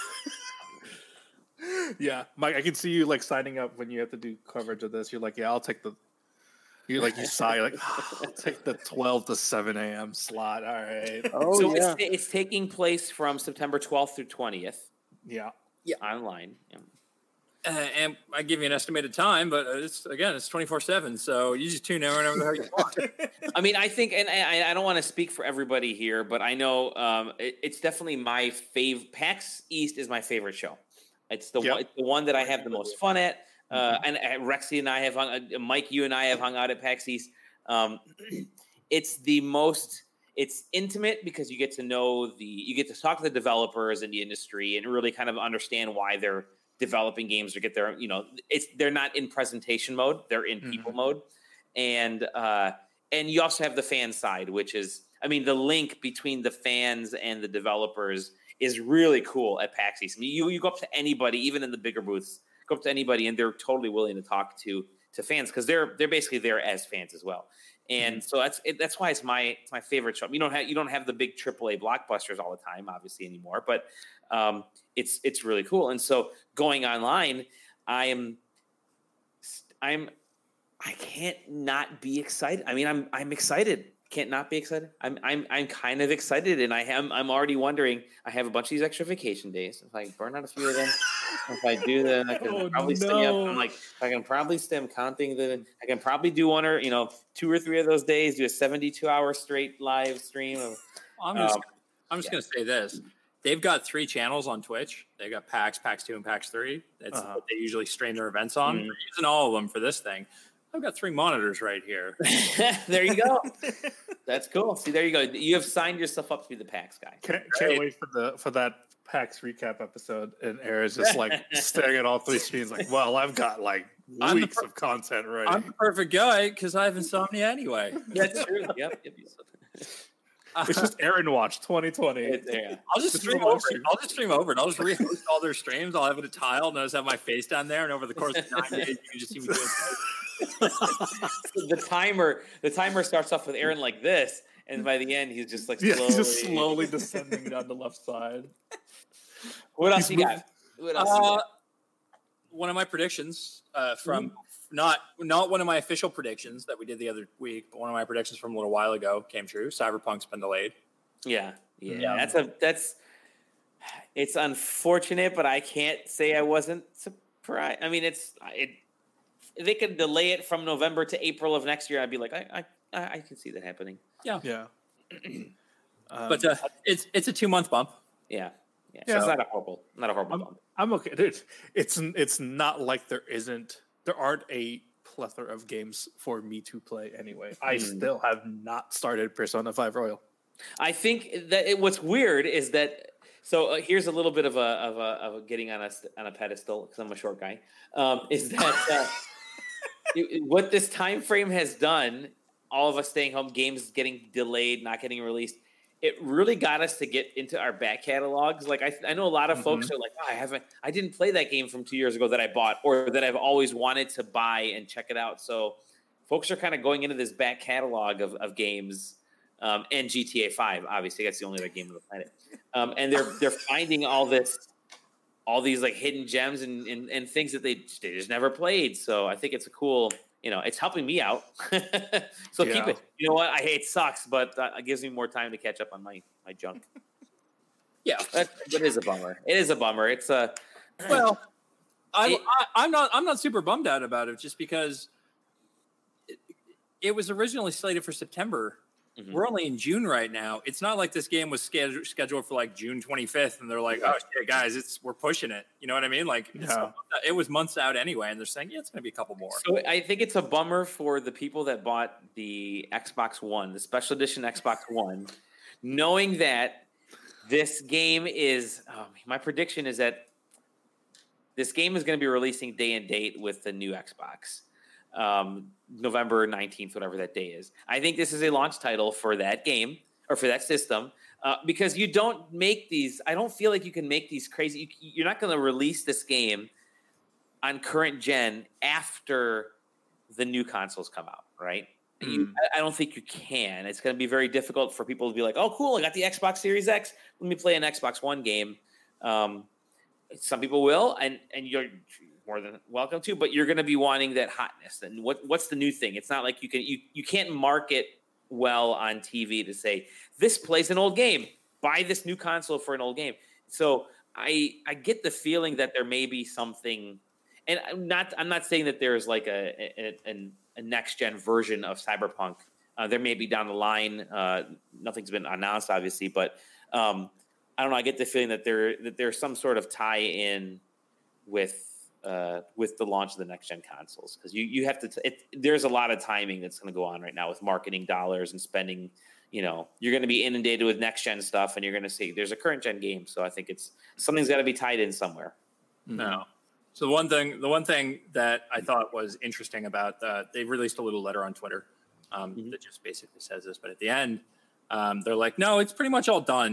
[SPEAKER 5] Yeah. Mike, I can see you signing up when you have to do coverage of this. You're I'll take the you sigh, I'll take the 12 to 7 a.m. slot. All right.
[SPEAKER 1] It's taking place from September 12th through 20th.
[SPEAKER 5] Yeah.
[SPEAKER 1] Online. Yeah.
[SPEAKER 3] And I give you an estimated time, but it's 24/7, so you just tune in whenever the hell you want.
[SPEAKER 1] I mean, I think, and I don't want to speak for everybody here, but I know it's definitely my favorite. PAX East is my favorite show. It's the one that I have the most fun at. And Rexy and I have Mike, you and I have hung out at PAX East. It's it's intimate because you get to talk to the developers in the industry and really kind of understand why they're developing games or get their, they're not in presentation mode, they're in people mode. And you also have the fan side, which is, the link between the fans and the developers is really cool at PAX East. You go up to anybody, even in the bigger booths, go up to anybody and they're totally willing to talk to fans because they're basically there as fans as well. And so that's why it's my favorite show. You don't have the big AAA blockbusters all the time, obviously anymore, but it's really cool. And so going online, I can't not be excited. I mean, I'm excited. Can't not be excited. I'm kind of excited, and I'm already wondering. I have a bunch of these extra vacation days. If I burn out a few of them, if I do that, I can probably stay up. I'm like, I can probably stay. I'm counting I can probably do 1 or 2 or 3 of those days. Do a 72-hour straight live stream.
[SPEAKER 3] I'm just gonna say this. They've got 3 channels on Twitch. They got PAX 2, and PAX 3. That's what they usually stream their events on. They're using all of them for this thing. I've got 3 monitors right here.
[SPEAKER 1] There you go. That's cool. See, there you go. You have signed yourself up to be the PAX guy.
[SPEAKER 5] Can't wait for that PAX recap episode, and Aaron's just like staring at all 3 screens, like, "Well, I've got like weeks of content ready."
[SPEAKER 3] I'm the perfect guy because I have insomnia anyway.
[SPEAKER 1] That's true. Yep.
[SPEAKER 5] It's just Aaron Watch 2020.
[SPEAKER 3] I'll just stream over it. I'll just rehost all their streams. I'll have it a tile, and I'll just have my face down there. And over the course of 9 days, you can just see me doing
[SPEAKER 1] the timer starts off with Aaron like this, and by the end, he's just like
[SPEAKER 5] he's just slowly descending down the left side.
[SPEAKER 1] What else you got?
[SPEAKER 3] One of my predictions from not one of my official predictions that we did the other week, but one of my predictions from a little while ago came true. Cyberpunk's been delayed.
[SPEAKER 1] Yeah. It's unfortunate, but I can't say I wasn't surprised. I mean, if they could delay it from November to April of next year, I'd be like, I can see that happening.
[SPEAKER 3] Yeah. But it's a 2-month bump.
[SPEAKER 1] Yeah. So it's not a horrible bump.
[SPEAKER 5] I'm okay, dude. It's not like there aren't a plethora of games for me to play anyway. I still have not started Persona 5 Royal.
[SPEAKER 1] I think that what's weird is that. So here's a little bit of a getting on a pedestal because I'm a short guy. Is that what this time frame has done? All of us staying home, games getting delayed, not getting released. It really got us to get into our back catalogs. Like I know a lot of folks are like, I didn't play that game from 2 years ago that I bought or that I've always wanted to buy and check it out. So folks are kind of going into this back catalog of games, and GTA 5. Obviously, that's the only other game on the planet. And they're finding all these like hidden gems and things that they just never played. So I think it's a cool. It's helping me out. So keep it. You know what? I hate it sucks, but it gives me more time to catch up on my junk. Yeah, that is a bummer. It is a bummer. It's a
[SPEAKER 3] I'm not super bummed out about it just because it was originally slated for September. Mm-hmm. We're only in June right now. It's not like this game was scheduled for like June 25th, and they're like, "Oh shit, guys, we're pushing it." You know what I mean? Like, it was months out anyway, and they're saying, "Yeah, it's going to be a couple more."
[SPEAKER 1] So I think it's a bummer for the people that bought the Xbox One, the special edition Xbox One, knowing that this game is. My prediction is that this game is going to be releasing day and date with the new Xbox. November 19th, whatever that day is. I think this is a launch title for that game or for that system because you don't make these. I don't feel like you can make these crazy. You're not going to release this game on current gen after the new consoles come out, right? I don't think you can. It's going to be very difficult for people to be like, "Oh, cool! I got the Xbox Series X. Let me play an Xbox One game." Some people will, and you're more than welcome to, but you're going to be wanting that hotness. And what's the new thing? It's not like you can't market well on TV to say this plays an old game. Buy this new console for an old game. So I get the feeling that there may be something, and I'm not saying that there's like a next gen version of Cyberpunk. There may be down the line. Nothing's been announced, obviously, but I don't know. I get the feeling that there's some sort of tie in with the launch of the next gen consoles, because you have to. There's a lot of timing that's going to go on right now with marketing dollars and spending. You're going to be inundated with next gen stuff, and you're going to see there's a current gen game. So I think something's got to be tied in somewhere.
[SPEAKER 3] No. So the one thing that I thought was interesting about they released a little letter on Twitter that just basically says this, but at the end they're like, no, it's pretty much all done.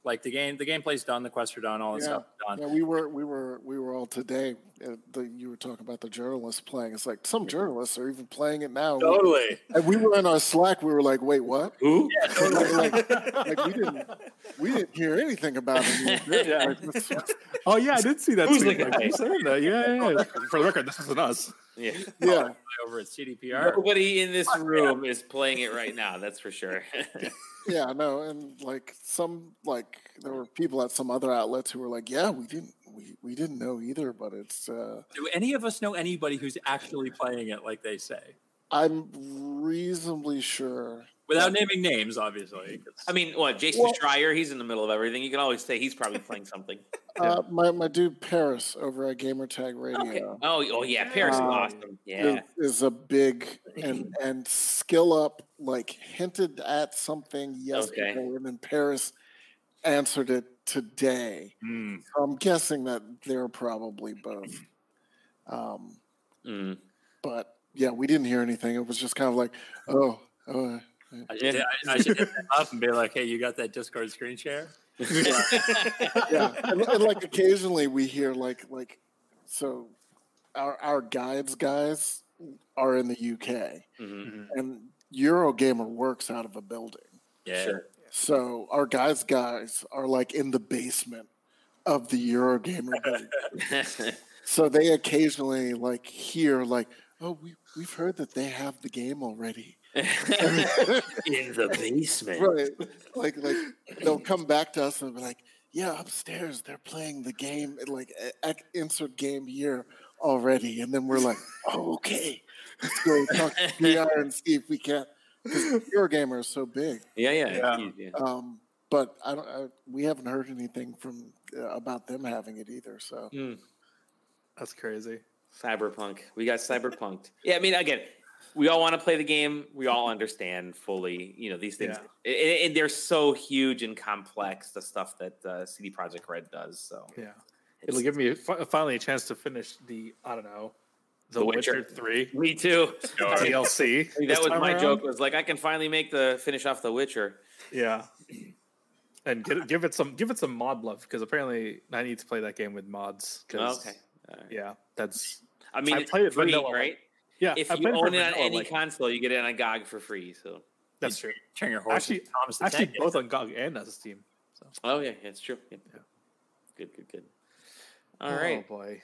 [SPEAKER 3] Like the gameplay's done, the quests are done, all that stuff is done.
[SPEAKER 4] Yeah, we were all today. You were talking about the journalists playing. It's like some journalists are even playing it now.
[SPEAKER 3] Totally.
[SPEAKER 4] And we were in our Slack. We were like, "Wait, what?"
[SPEAKER 3] Who? Yeah, totally.
[SPEAKER 4] like we didn't hear anything about it.
[SPEAKER 5] Yeah. Oh yeah, I did see that.
[SPEAKER 1] Who's
[SPEAKER 5] too.
[SPEAKER 1] the guy?
[SPEAKER 5] Like, who said that? Yeah. For the record, this isn't us.
[SPEAKER 1] Yeah.
[SPEAKER 4] Yeah.
[SPEAKER 3] Over at CDPR.
[SPEAKER 1] Nobody in this room is playing it right now. That's for sure.
[SPEAKER 4] Yeah, no, and like there were people at some other outlets who were like, "Yeah, we didn't know either, but it's."
[SPEAKER 3] Do any of us know anybody who's actually playing it like they say?
[SPEAKER 4] I'm reasonably sure.
[SPEAKER 3] Without naming names, obviously.
[SPEAKER 1] I mean, what, Jason Schreier? He's in the middle of everything. You can always say he's probably playing something.
[SPEAKER 4] My dude Paris over at Gamertag Radio.
[SPEAKER 1] Okay. Oh yeah, Paris is awesome. Yeah,
[SPEAKER 4] is a big and Skill Up like hinted at something yesterday, and then Paris answered it today. So I'm guessing that they're probably both. But yeah, we didn't hear anything. It was just kind of like,
[SPEAKER 3] I should hit them up and be like, "Hey, you got that Discord screen share?"
[SPEAKER 4] Yeah, and like occasionally we hear like so our guides guys are in the UK, and Eurogamer works out of a building.
[SPEAKER 3] Yeah.
[SPEAKER 1] Sure.
[SPEAKER 4] So our guys are like in the basement of the Eurogamer building. So they occasionally like hear like, "Oh, we've heard that they have the game already."
[SPEAKER 1] In the basement,
[SPEAKER 4] right? Like they'll come back to us and be like, "Yeah, upstairs they're playing the game. Like insert game here already." And then we're like, "Oh, okay, let's go talk to PR and see if we can." Because Eurogamer is so big.
[SPEAKER 1] Yeah.
[SPEAKER 4] But we haven't heard anything from about them having it either. So
[SPEAKER 5] That's crazy.
[SPEAKER 1] Cyberpunk. We got cyberpunked. Yeah, I mean, again, we all want to play the game. We all understand fully, these things. Yeah. And they're so huge and complex, the stuff that CD Projekt Red does. So
[SPEAKER 5] yeah, it'll give me finally a chance to finish The Witcher 3.
[SPEAKER 1] Me too.
[SPEAKER 5] DLC.
[SPEAKER 1] That was my joke. Was like, I can finally finish off The Witcher.
[SPEAKER 5] Yeah. And give it some mod love, because apparently I need to play that game with mods.
[SPEAKER 1] Okay.
[SPEAKER 5] Yeah, that's.
[SPEAKER 1] I mean,
[SPEAKER 5] I play it
[SPEAKER 1] free,
[SPEAKER 5] vanilla,
[SPEAKER 1] right?
[SPEAKER 5] Yeah,
[SPEAKER 1] if you own it on any console, you get it on GOG for free. So
[SPEAKER 5] that's true.
[SPEAKER 3] Turn your horse.
[SPEAKER 5] Actually, both on GOG and as a Steam. So.
[SPEAKER 1] Oh yeah, it's true. Yeah. Good. All right.
[SPEAKER 5] Oh boy.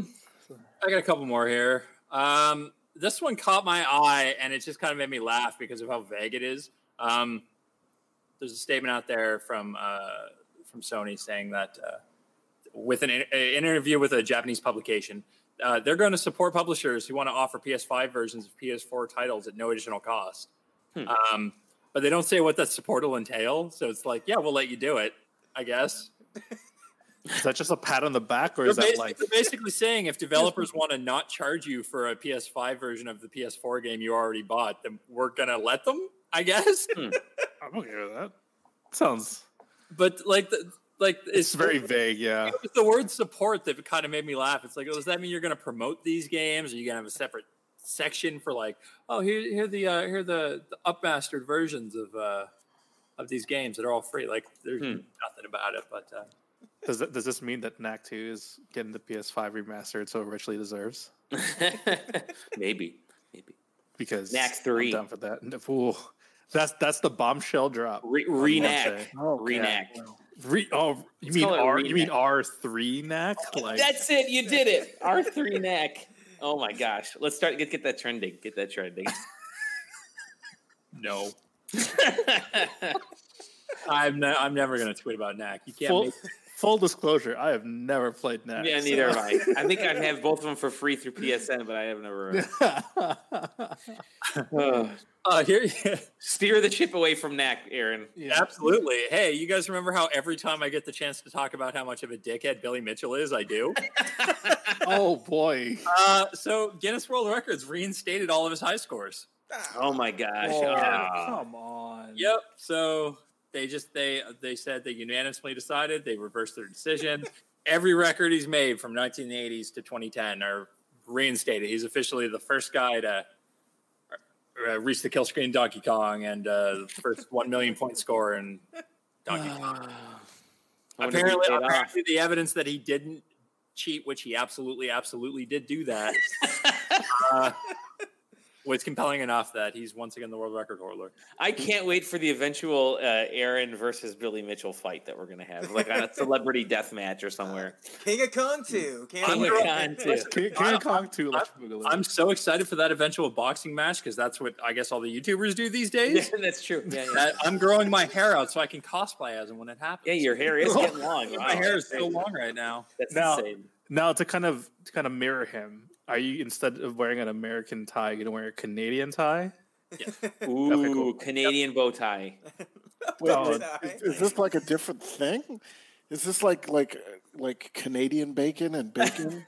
[SPEAKER 3] I got a couple more here. This one caught my eye, and it just kind of made me laugh because of how vague it is. There's a statement out there from Sony saying that with an interview with a Japanese publication, they're going to support publishers who want to offer PS5 versions of PS4 titles at no additional cost. But they don't say what that support will entail. So it's like, yeah, we'll let you do it, I guess.
[SPEAKER 5] Is that just a pat on the back, or is that like...
[SPEAKER 3] They're basically saying if developers want to not charge you for a PS5 version of the PS4 game you already bought, then we're going to let them, I guess.
[SPEAKER 5] I'm okay with that. Sounds...
[SPEAKER 3] But
[SPEAKER 5] it's very vague, yeah.
[SPEAKER 3] It's the word support that kind of made me laugh. It's like, does that mean you're going to promote these games? Are you going to have a separate section for like, oh, here are the upmastered versions of these games that are all free? Like, there's nothing about it. But
[SPEAKER 5] does this mean that Knack 2 is getting the PS5 remastered so it richly deserves?
[SPEAKER 1] Maybe.
[SPEAKER 5] Because
[SPEAKER 1] Knack 3.
[SPEAKER 5] I'm down for that. Ooh, that's the bombshell drop.
[SPEAKER 1] Re-Knack.
[SPEAKER 5] You mean R3 Knack? Like...
[SPEAKER 1] That's it. You did it. R3 Knack. Oh my gosh. Let's start. Get that trending.
[SPEAKER 3] No. I'm never going to tweet about Knack. You can't
[SPEAKER 5] full disclosure, I have never played Knack.
[SPEAKER 1] Yeah, neither have I. I think I'd have both of them for free through PSN, but I have never. Steer the ship away from Knack, Aaron.
[SPEAKER 3] Yeah. Absolutely. Hey, you guys remember how every time I get the chance to talk about how much of a dickhead Billy Mitchell is, I do?
[SPEAKER 5] Oh, boy.
[SPEAKER 3] So Guinness World Records reinstated all of his high scores.
[SPEAKER 1] Oh, my gosh.
[SPEAKER 5] Come on.
[SPEAKER 3] Yep. So... They said they unanimously decided, they reversed their decision. Every record he's made from 1980s to 2010 are reinstated. He's officially the first guy to reach the kill screen Donkey Kong and the first 1 million point score in Donkey Kong. Apparently, the evidence that he didn't cheat, which he absolutely did do that, was compelling enough that he's once again the world record holder.
[SPEAKER 1] I can't wait for the eventual Aaron versus Billy Mitchell fight that we're going to have, like on a celebrity death match or somewhere.
[SPEAKER 2] King of Kong 2.
[SPEAKER 5] King of Kong 2.
[SPEAKER 3] I'm so excited for that eventual boxing match because that's what I guess all the YouTubers do these days.
[SPEAKER 1] Yeah, that's true. Yeah.
[SPEAKER 3] I'm growing my hair out so I can cosplay as him when it happens.
[SPEAKER 1] Yeah, your hair is getting long.
[SPEAKER 3] My hair is so long right now.
[SPEAKER 1] That's insane.
[SPEAKER 5] Now to kind of mirror him, are you, instead of wearing an American tie, going to wear a Canadian tie?
[SPEAKER 3] Yeah.
[SPEAKER 1] Ooh, okay, cool. Canadian bow tie.
[SPEAKER 4] Wait, is this like a different thing? Is this like Canadian bacon and bacon?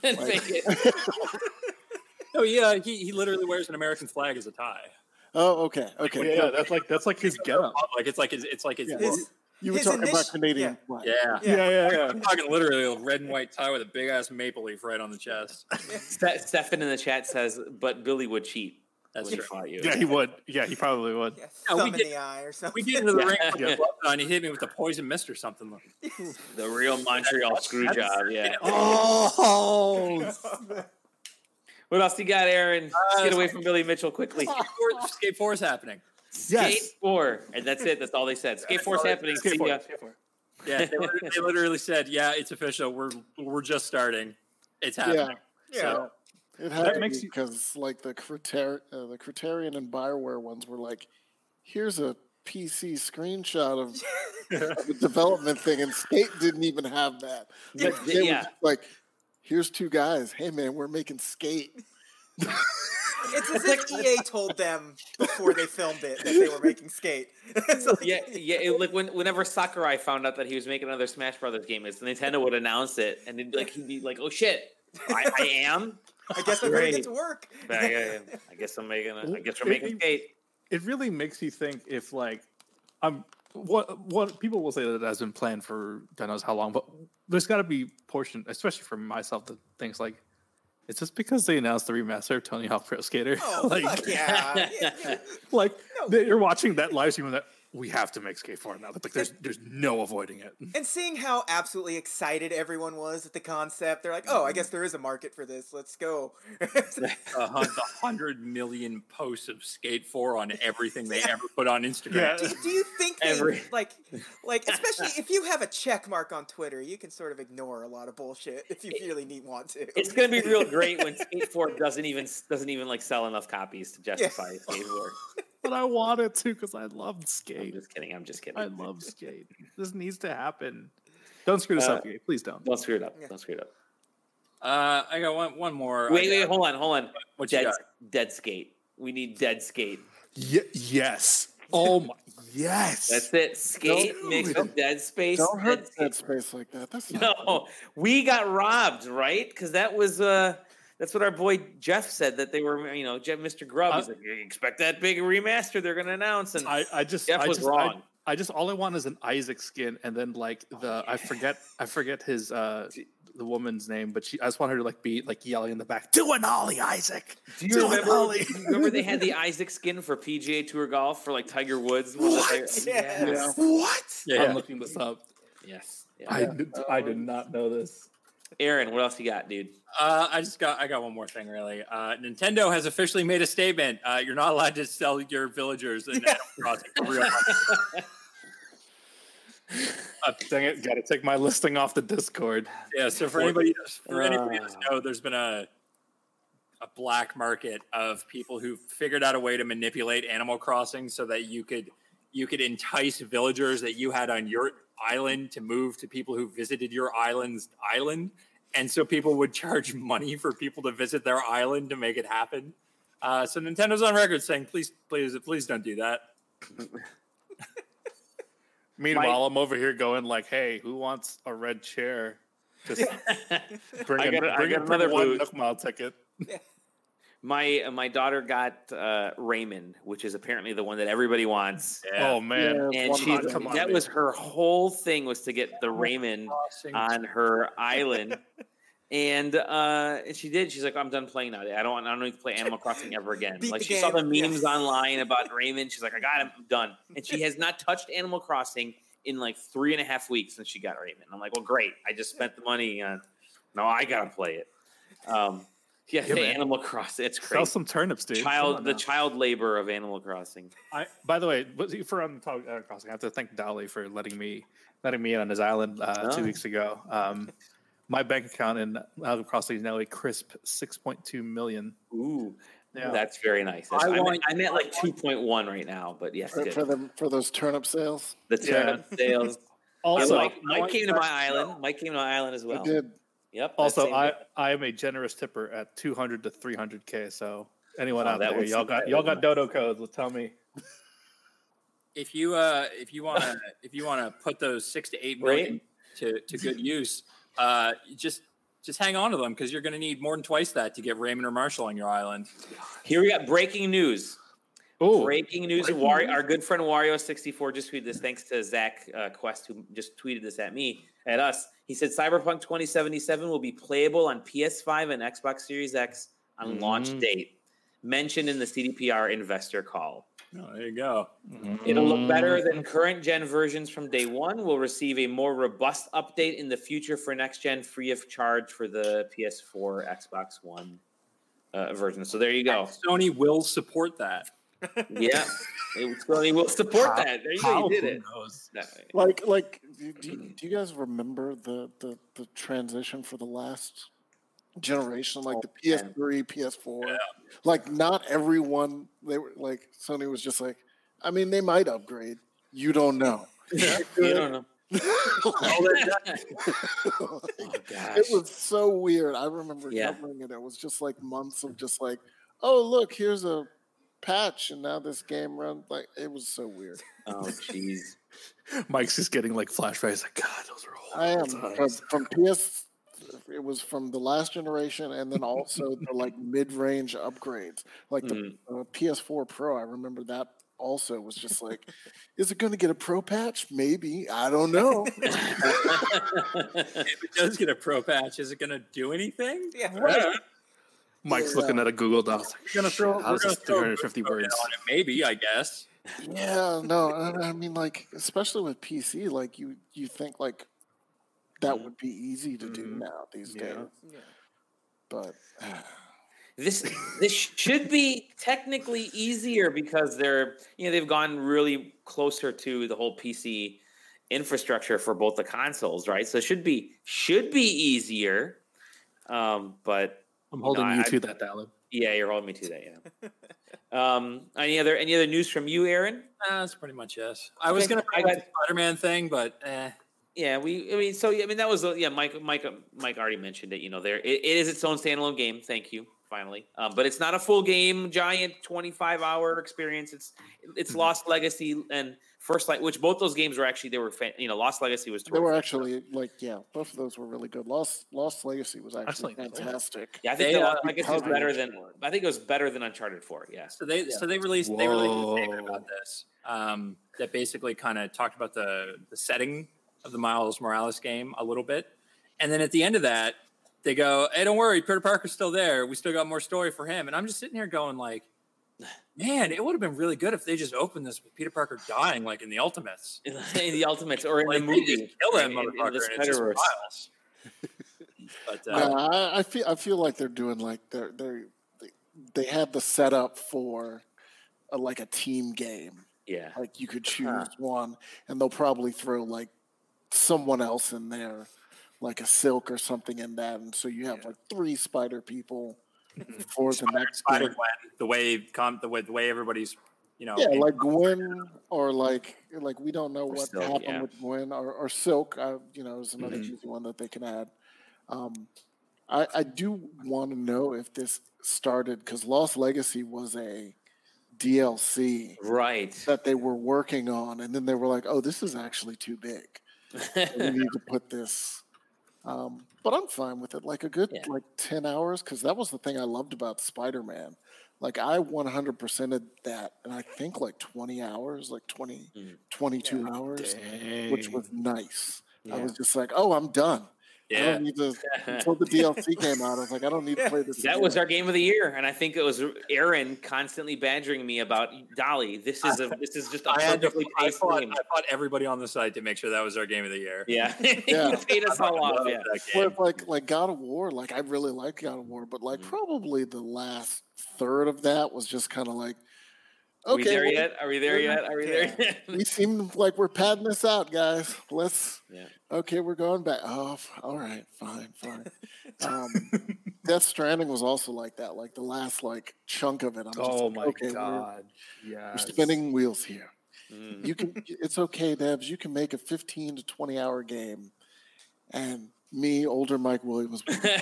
[SPEAKER 3] Oh yeah, he literally wears an American flag as a tie.
[SPEAKER 4] Oh, okay.
[SPEAKER 5] Yeah, that's like his getup.
[SPEAKER 3] Like it's like his
[SPEAKER 4] you were talking about Canadian flag.
[SPEAKER 3] Yeah. I'm talking literally a red and white tie with a big ass maple leaf right on the chest.
[SPEAKER 1] Stefan in the chat says, "But Billy would cheat."
[SPEAKER 3] That's true.
[SPEAKER 5] Yeah, he would. Yeah, he probably would.
[SPEAKER 2] Yeah, thumb in the eye or something.
[SPEAKER 3] We get into the ring and he hit me with a poison mist or something.
[SPEAKER 1] The real Montreal screw job. Yeah.
[SPEAKER 4] Oh.
[SPEAKER 1] What else you got, Aaron? Let's get away from Billy Mitchell quickly.
[SPEAKER 3] Skate 4 is happening.
[SPEAKER 1] Skate 4, and that's it. That's all they said. Skate 4 is happening.
[SPEAKER 5] Skate 4.
[SPEAKER 3] Yeah, they literally said, "Yeah, it's official. We're just starting. It's happening."
[SPEAKER 4] Yeah. So, it had to be because like the Criterion and Bioware ones were like, "Here's a PC screenshot of the development thing," and Skate didn't even have that. They were just like, "Here's two guys. Hey man, we're making Skate."
[SPEAKER 2] It's as if EA told them before they filmed it that they were making Skate.
[SPEAKER 1] Like whenever Sakurai found out that he was making another Smash Brothers game, Nintendo would announce it, and he'd be like, "Oh shit, I am.
[SPEAKER 2] I guess I'm gonna get to work.
[SPEAKER 1] I guess we're making Skate."
[SPEAKER 5] It really makes you think if what people will say that it has been planned for God knows how long, but there's got to be portion, especially for myself, that thinks like, is this because they announced the remaster of Tony Hawk Pro Skater?
[SPEAKER 2] Oh, fuck yeah.
[SPEAKER 5] You're watching that live stream that we have to make Skate 4 now. Like, there's no avoiding it.
[SPEAKER 2] And seeing how absolutely excited everyone was at the concept, they're like, "Oh, I guess there is a market for this. Let's go."
[SPEAKER 3] 100 million posts of Skate 4 on everything they ever put on Instagram.
[SPEAKER 2] Yeah. Do you think they, like especially if you have a check mark on Twitter, you can sort of ignore a lot of bullshit if you really want to.
[SPEAKER 1] It's gonna be real great when Skate 4 doesn't even like sell enough copies to justify Skate 4.
[SPEAKER 5] But I wanted to because I love Skate.
[SPEAKER 1] I'm just kidding.
[SPEAKER 5] I love Skate. This needs to happen. Don't screw this up, EA. Please don't.
[SPEAKER 1] Don't screw it up. Don't screw it up.
[SPEAKER 3] I got one more.
[SPEAKER 1] Wait, hold on.
[SPEAKER 3] What you got?
[SPEAKER 1] Dead Skate. We need Dead Skate.
[SPEAKER 5] Yes. Oh my. Yes.
[SPEAKER 1] That's it. Skate mixed with Dead Space.
[SPEAKER 4] Don't hurt Dead Space like that. That's
[SPEAKER 1] no. We got robbed, right? Because that was that's what our boy Jeff said, that they were, Mr. Grubb. He's like, you expect that big remaster they're going to announce, and Jeff was wrong.
[SPEAKER 5] All I want is an Isaac skin, and then like I forget his the woman's name, but I just want her to like be like yelling in the back, "Do an ollie, Isaac!"
[SPEAKER 1] Do you remember they had the Isaac skin for PGA Tour golf for like Tiger Woods?
[SPEAKER 5] What?
[SPEAKER 1] Yeah.
[SPEAKER 5] What?
[SPEAKER 3] Yeah.
[SPEAKER 5] I'm looking this up.
[SPEAKER 1] Yes. Yeah.
[SPEAKER 5] I did not know this.
[SPEAKER 1] Aaron, what else you got, dude?
[SPEAKER 3] I got one more thing, really. Nintendo has officially made a statement. You're not allowed to sell your villagers in Animal Crossing for real money.
[SPEAKER 5] Dang it! Got to take my listing off the Discord.
[SPEAKER 3] Yeah. So for anybody who doesn't know, there's been a black market of people who figured out a way to manipulate Animal Crossing so that you could entice villagers that you had on your island to move to people who visited your island, and so people would charge money for people to visit their island to make it happen. So Nintendo's on record saying, please don't do that.
[SPEAKER 5] Meanwhile, I'm over here going like, "Hey, who wants a red chair? Just bring another one Nook Mile ticket."
[SPEAKER 1] My daughter got Raymond, which is apparently the one that everybody wants.
[SPEAKER 5] Yeah. Oh man!
[SPEAKER 1] And that was her whole thing, was to get the Raymond on her island. And she did. She's like, "I'm done playing now. I don't need to play Animal Crossing ever again." Like, she saw the memes online about Raymond. She's like, "I got him. I'm done." And she has not touched Animal Crossing in like 3.5 weeks since she got Raymond. I'm like, well, great. I just spent the money. Now I gotta play it. Animal Crossing. It's crazy.
[SPEAKER 5] Sell some turnips, dude.
[SPEAKER 1] The child labor of Animal Crossing.
[SPEAKER 5] By the way, for Animal Crossing, I have to thank Dolly for letting me in on his island 2 weeks ago. My bank account in Animal Crossing is now a crisp 6.2 million.
[SPEAKER 1] Ooh. Yeah. That's very nice. I'm at like 2.1 right now, but yes,
[SPEAKER 4] for those turnip sales.
[SPEAKER 1] The turnip sales. Also, Mike came to my island. Mike came to my island as well.
[SPEAKER 4] I did.
[SPEAKER 1] Yep.
[SPEAKER 5] Also, I am a generous tipper at 200 to 300K. So anyone out there, y'all got dodo codes. Tell me.
[SPEAKER 3] If you want to put those 6 to 8 million to good use, just hang on to them because you're going to need more than twice that to get Raymond or Marshall on your island.
[SPEAKER 1] Here we got breaking news. Breaking news. Our good friend Wario64 just tweeted this. Thanks to Zach Quest, who just tweeted this at us. He said Cyberpunk 2077 will be playable on PS5 and Xbox Series X on launch date. Mentioned in the CDPR investor call.
[SPEAKER 3] Oh, there you go.
[SPEAKER 1] It'll look better than current gen versions from day one. We'll receive a more robust update in the future for next gen, free of charge for the PS4, Xbox One version. So there you go.
[SPEAKER 3] Sony will support that.
[SPEAKER 1] Yeah, Sony will support that. There you go. You did it.
[SPEAKER 4] Like, do you guys remember the transition for the last generation, like the PS3, PS4? Yeah. Like, not everyone. They were like, Sony was just like, I mean, they might upgrade. You don't know.
[SPEAKER 1] You don't know.
[SPEAKER 4] It was so weird. I remember covering it. It was just like months of just like, oh, look, here's a patch, and now this game runs. Like, it was so weird.
[SPEAKER 1] Oh, jeez.
[SPEAKER 5] Mike's just getting like flashbacks. Like, God, those are horrible.
[SPEAKER 4] I am from PS. It was from the last generation, and then also the like mid-range upgrades, like the PS4 Pro. I remember that also was just like, is it going to get a Pro patch? Maybe, I don't know.
[SPEAKER 3] If it does get a Pro patch, is it going to do anything?
[SPEAKER 1] Yeah,
[SPEAKER 3] right.
[SPEAKER 5] Mike's looking at a Google Doc.
[SPEAKER 3] We're going to throw
[SPEAKER 5] 350 words.
[SPEAKER 3] On it, maybe, I guess.
[SPEAKER 4] Yeah, no, I mean, like, especially with PC, like you think like that would be easy to do now these days. Yeah. But
[SPEAKER 1] this should be technically easier because they've gone really closer to the whole PC infrastructure for both the consoles, right? So it should be easier. But
[SPEAKER 5] I'm holding you to that, Alan.
[SPEAKER 1] Yeah, you're holding me to that. Yeah. Any other news from you, Aaron?
[SPEAKER 3] That's pretty much yes. I was going to bring up the Spider-Man thing, but
[SPEAKER 1] Yeah, that was Mike already mentioned it. It is its own standalone game. Thank you, finally. But it's not a full game, giant 25-hour experience. It's Lost Legacy and First Light, which both those games were actually Lost Legacy was.
[SPEAKER 4] They were actually both of those were really good. Lost Legacy was actually fantastic.
[SPEAKER 1] Yeah, I think Lost Legacy was better than. I think it was better than Uncharted 4. Yeah.
[SPEAKER 3] So they released a statement about this that basically kind of talked about the setting of the Miles Morales game a little bit. And then at the end of that, they go, hey, don't worry, Peter Parker's still there. We still got more story for him. And I'm just sitting here going like, man, it would have been really good if they just opened this with Peter Parker dying like in the Ultimates.
[SPEAKER 1] In the Ultimates or in the movie.
[SPEAKER 3] Kill that motherfucker.
[SPEAKER 1] The Spider-Verse.
[SPEAKER 3] But
[SPEAKER 4] I feel like they're doing like they have the setup for a team game.
[SPEAKER 1] Yeah.
[SPEAKER 4] Like you could choose one and they'll probably throw like someone else in there, like a Silk or something in that, and so you have like 3 Spider people for the next
[SPEAKER 3] Spider Gwen. The way everybody's
[SPEAKER 4] like Gwen or like we don't know what Silk, happened with Gwen or Silk. Is another easy one that they can add. I do want to know if this started because Lost Legacy was a DLC,
[SPEAKER 1] right?
[SPEAKER 4] That they were working on, and then they were like, "Oh, this is actually too big. We need to put this." But I'm fine with it. Like a good 10 hours, because that was the thing I loved about Spider-Man. Like I 100%ed that, and I think like 20 hours, like 22 hours, which was nice. Yeah. I was just like, oh, I'm done. I don't need to until the DLC came out. I was like, I don't need to play this.
[SPEAKER 1] That was our game of the year, and I think it was Aaron constantly badgering me about Dolly. This is just a perfectly paced game.
[SPEAKER 3] I fought everybody on the site to make sure that was our game of the year.
[SPEAKER 1] Yeah, you paid us all off. Yeah,
[SPEAKER 4] with like God of War, like I really liked God of War, but like probably the last third of that was just kind of like.
[SPEAKER 1] Okay, Are we there yet? Are we there yet?
[SPEAKER 4] We seem like we're padding this out, guys. Let's.
[SPEAKER 1] Yeah.
[SPEAKER 4] Okay, we're going back. Oh, all right, fine. Death Stranding was also like that. Like the last chunk of it. I'm just
[SPEAKER 5] my god!
[SPEAKER 4] We're spinning wheels here. You can. It's okay, Debs. You can make a 15 to 20 hour game, and me, older Mike Williams.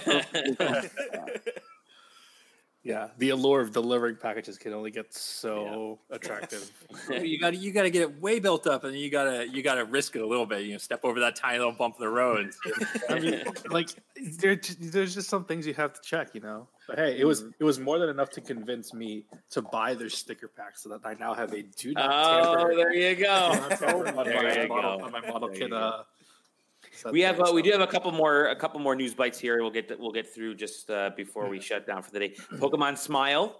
[SPEAKER 5] Yeah, the allure of delivering packages can only get so attractive.
[SPEAKER 3] You got to get it way built up, and then you got to risk it a little bit. Step over that tiny little bump of the road.
[SPEAKER 5] I mean, there's just some things you have to check, But hey, it was more than enough to convince me to buy their sticker pack, so that I now have a do not tamper.
[SPEAKER 1] Oh, there you go.
[SPEAKER 5] On my model kit.
[SPEAKER 1] We do have a couple more news bites here. We'll get through just before we shut down for the day. Pokemon Smile.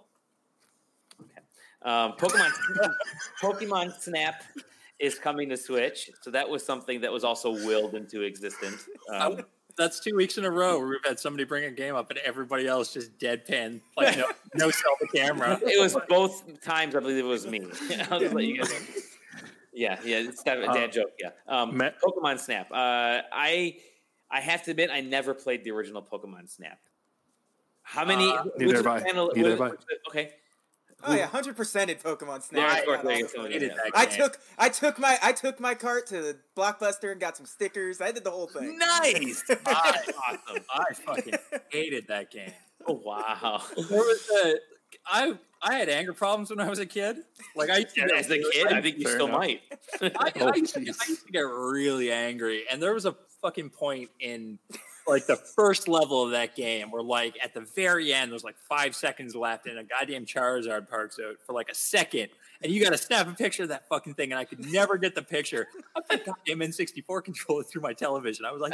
[SPEAKER 1] Okay. Pokemon Snap is coming to Switch. So that was something that was also willed into existence.
[SPEAKER 3] That's 2 weeks in a row where we've had somebody bring a game up and everybody else just deadpan, like no sell the camera.
[SPEAKER 1] It was both times. I believe it was me. I'll just let you guys know. Yeah, it's kind of a dad joke. Yeah, Pokemon Snap. I have to admit, I never played the original Pokemon Snap. How many?
[SPEAKER 5] Neither have I.
[SPEAKER 1] Okay.
[SPEAKER 2] Oh yeah, 100% in Pokemon Snap.
[SPEAKER 1] I
[SPEAKER 2] took my cart to Blockbuster and got some stickers. I did the whole thing.
[SPEAKER 1] Nice.
[SPEAKER 3] Awesome. I fucking hated that game.
[SPEAKER 1] Oh wow.
[SPEAKER 3] There was I had anger problems when I was a kid. Like
[SPEAKER 1] as a kid, I think you still might.
[SPEAKER 3] I used to get really angry, and there was a fucking point in the first level of that game where at the very end there's 5 seconds left and a goddamn Charizard parks out for a second, and you got to snap a picture of that fucking thing, and I could never get the picture. I put goddamn N64 controller through my television. I was like,